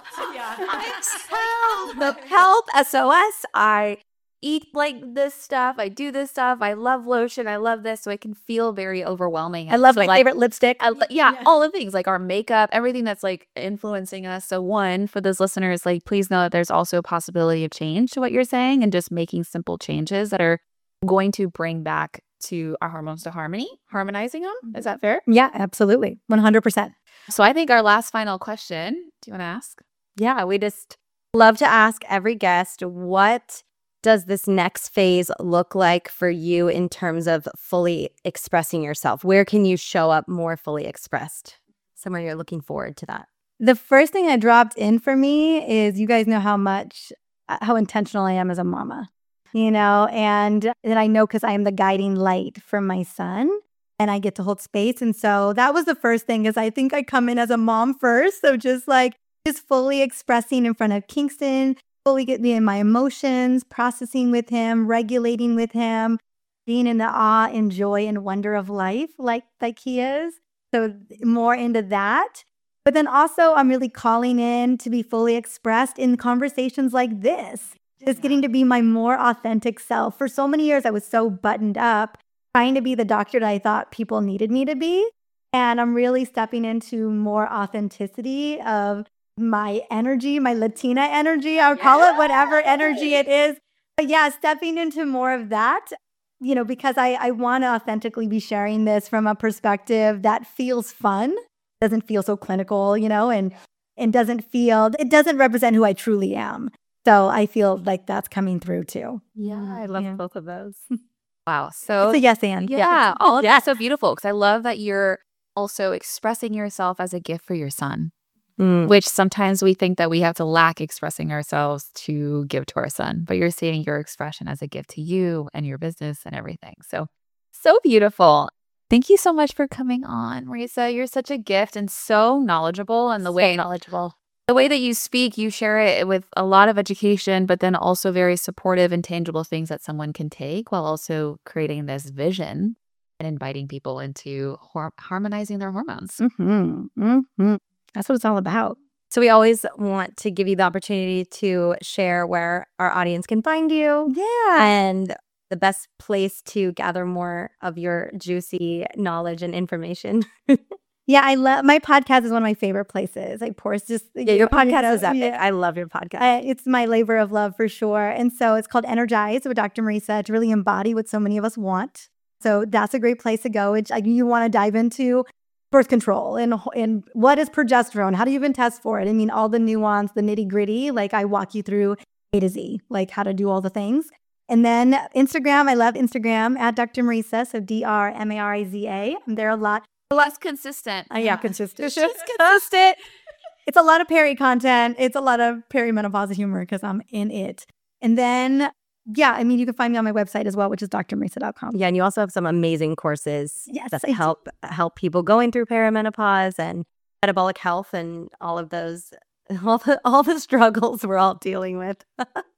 Speaker 2: Help, the help, S O S. I eat like this stuff. I do this stuff. I love lotion. I love this. So it can feel very overwhelming.
Speaker 3: I love my
Speaker 1: like,
Speaker 3: favorite lipstick.
Speaker 1: I, lo- yeah,
Speaker 3: Yeah.
Speaker 1: all the things like our makeup, everything that's like influencing us. So one, for those listeners, like please know that there's also a possibility of change to what you're saying and just making simple changes that are going to bring back to our hormones to harmony, harmonizing them. Is that fair?
Speaker 3: Yeah, absolutely. one hundred percent.
Speaker 1: So I think our last final question, do you want to ask?
Speaker 2: Yeah, we just love to ask every guest, what does this next phase look like for you in terms of fully expressing yourself? Where can you show up more fully expressed? Somewhere you're looking forward to that.
Speaker 3: The first thing that dropped in for me is you guys know how much, uh, how intentional I am as a mama, you know, and then I know because I am the guiding light for my son and I get to hold space. And so that was the first thing is I think I come in as a mom first. So just like, just fully expressing in front of Kingston, fully getting in my emotions, processing with him, regulating with him, being in the awe and joy and wonder of life like, like he is. So more into that. But then also I'm really calling in to be fully expressed in conversations like this, just getting to be my more authentic self. For so many years, I was so buttoned up, trying to be the doctor that I thought people needed me to be. And I'm really stepping into more authenticity of my energy, my Latina energy, I'll call it whatever energy it is. But yeah, stepping into more of that, you know, because I, I want to authentically be sharing this from a perspective that feels fun, doesn't feel so clinical, you know, and, and doesn't feel, it doesn't represent who I truly am. So I feel like that's coming through too.
Speaker 1: Yeah, I love
Speaker 3: Yeah.
Speaker 1: both of those. Wow. So
Speaker 3: It's a yes and.
Speaker 1: yeah, all of
Speaker 2: Yeah.
Speaker 1: that's so beautiful because I love that you're also expressing yourself as a gift for your son,
Speaker 2: Mm.
Speaker 1: which sometimes we think that we have to lack expressing ourselves to give to our son, but you're seeing your expression as a gift to you and your business and everything. So, so beautiful. Thank you so much for coming on, Marisa. You're such a gift and so knowledgeable, and the way
Speaker 2: knowledgeable.
Speaker 1: the way that you speak, you share it with a lot of education, but then also very supportive and tangible things that someone can take while also creating this vision and inviting people into hor- harmonizing their hormones.
Speaker 3: Mm-hmm. Mm-hmm. That's what it's all about.
Speaker 2: So we always want to give you the opportunity to share where our audience can find you
Speaker 3: Yeah.
Speaker 2: and the best place to gather more of your juicy knowledge and information.
Speaker 3: Yeah, I love my podcast is one of my favorite places. I pour just
Speaker 2: Yeah, your podcast
Speaker 3: you
Speaker 2: is
Speaker 3: know,
Speaker 2: epic.
Speaker 3: yeah.
Speaker 2: I love your podcast.
Speaker 3: I, it's my labor of love for sure. And so it's called Energize with Doctor Marisa to really embody what so many of us want. So that's a great place to go. It's like you want to dive into birth control and and what is progesterone? How do you even test for it? I mean, all the nuance, the nitty gritty. Like I walk you through A to Z, like how to do all the things. And then Instagram, I love Instagram at Doctor Marisa, so D R M A R I Z A. I'm there a lot.
Speaker 1: Less consistent.
Speaker 3: Uh, yeah, consistent.
Speaker 2: Just consistent.
Speaker 3: It's a lot of peri content. It's a lot of perimenopause humor because I'm in it. And then, yeah, I mean, you can find me on my website as well, which is d r marisa dot com.
Speaker 2: Yeah, and you also have some amazing courses
Speaker 3: Yes,
Speaker 2: that
Speaker 3: I do.
Speaker 2: help help people going through perimenopause and metabolic health and all of those all the all the struggles we're all dealing with.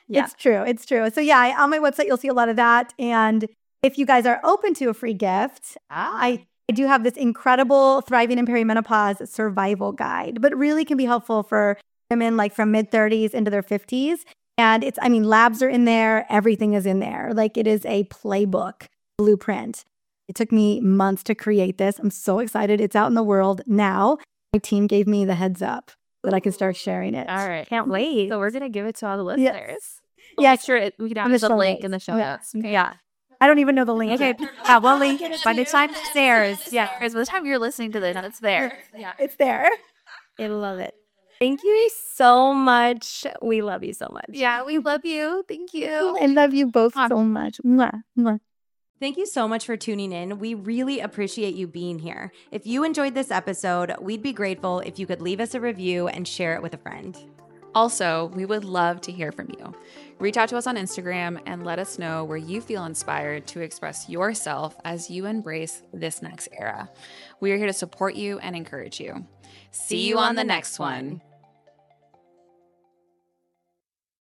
Speaker 2: Yeah.
Speaker 3: It's true. It's true. So yeah, I- on my website, you'll see a lot of that. And if you guys are open to a free gift,
Speaker 1: Ah.
Speaker 3: I, I do have this incredible Thriving in Perimenopause survival guide, but really can be helpful for women like from mid thirties into their fifties. And it's, I mean, labs are in there. Everything is in there. Like it is a playbook blueprint. It took me months to create this. I'm so excited. It's out in the world now. My team gave me the heads up that I can start sharing it.
Speaker 1: All right.
Speaker 2: Can't wait.
Speaker 1: So we're going to give it to all the
Speaker 3: Yes.
Speaker 1: listeners. We'll
Speaker 3: Yeah,
Speaker 1: make sure it, we can
Speaker 3: On
Speaker 1: have
Speaker 3: the
Speaker 1: the
Speaker 3: show
Speaker 1: link
Speaker 3: notes.
Speaker 1: in the show
Speaker 3: Oh, yeah.
Speaker 1: notes. Yeah.
Speaker 3: I don't even know the link.
Speaker 2: Okay.
Speaker 3: yet.
Speaker 2: Yeah, we'll link it by the time it's theirs.
Speaker 1: Yeah. Because by the time you're listening to this, it's there. Yeah.
Speaker 3: It's there.
Speaker 2: I love it. Thank you so much. We love you so much.
Speaker 1: Yeah. We love you. Thank you.
Speaker 3: I love you both
Speaker 1: Mwah.
Speaker 3: so much. Mwah, mwah.
Speaker 2: Thank you so much for tuning in. We really appreciate you being here. If you enjoyed this episode, we'd be grateful if you could leave us a review and share it with a friend.
Speaker 1: Also, we would love to hear from you. Reach out to us on Instagram and let us know where you feel inspired to express yourself as you embrace this next era. We are here to support you and encourage you. See you on the next one.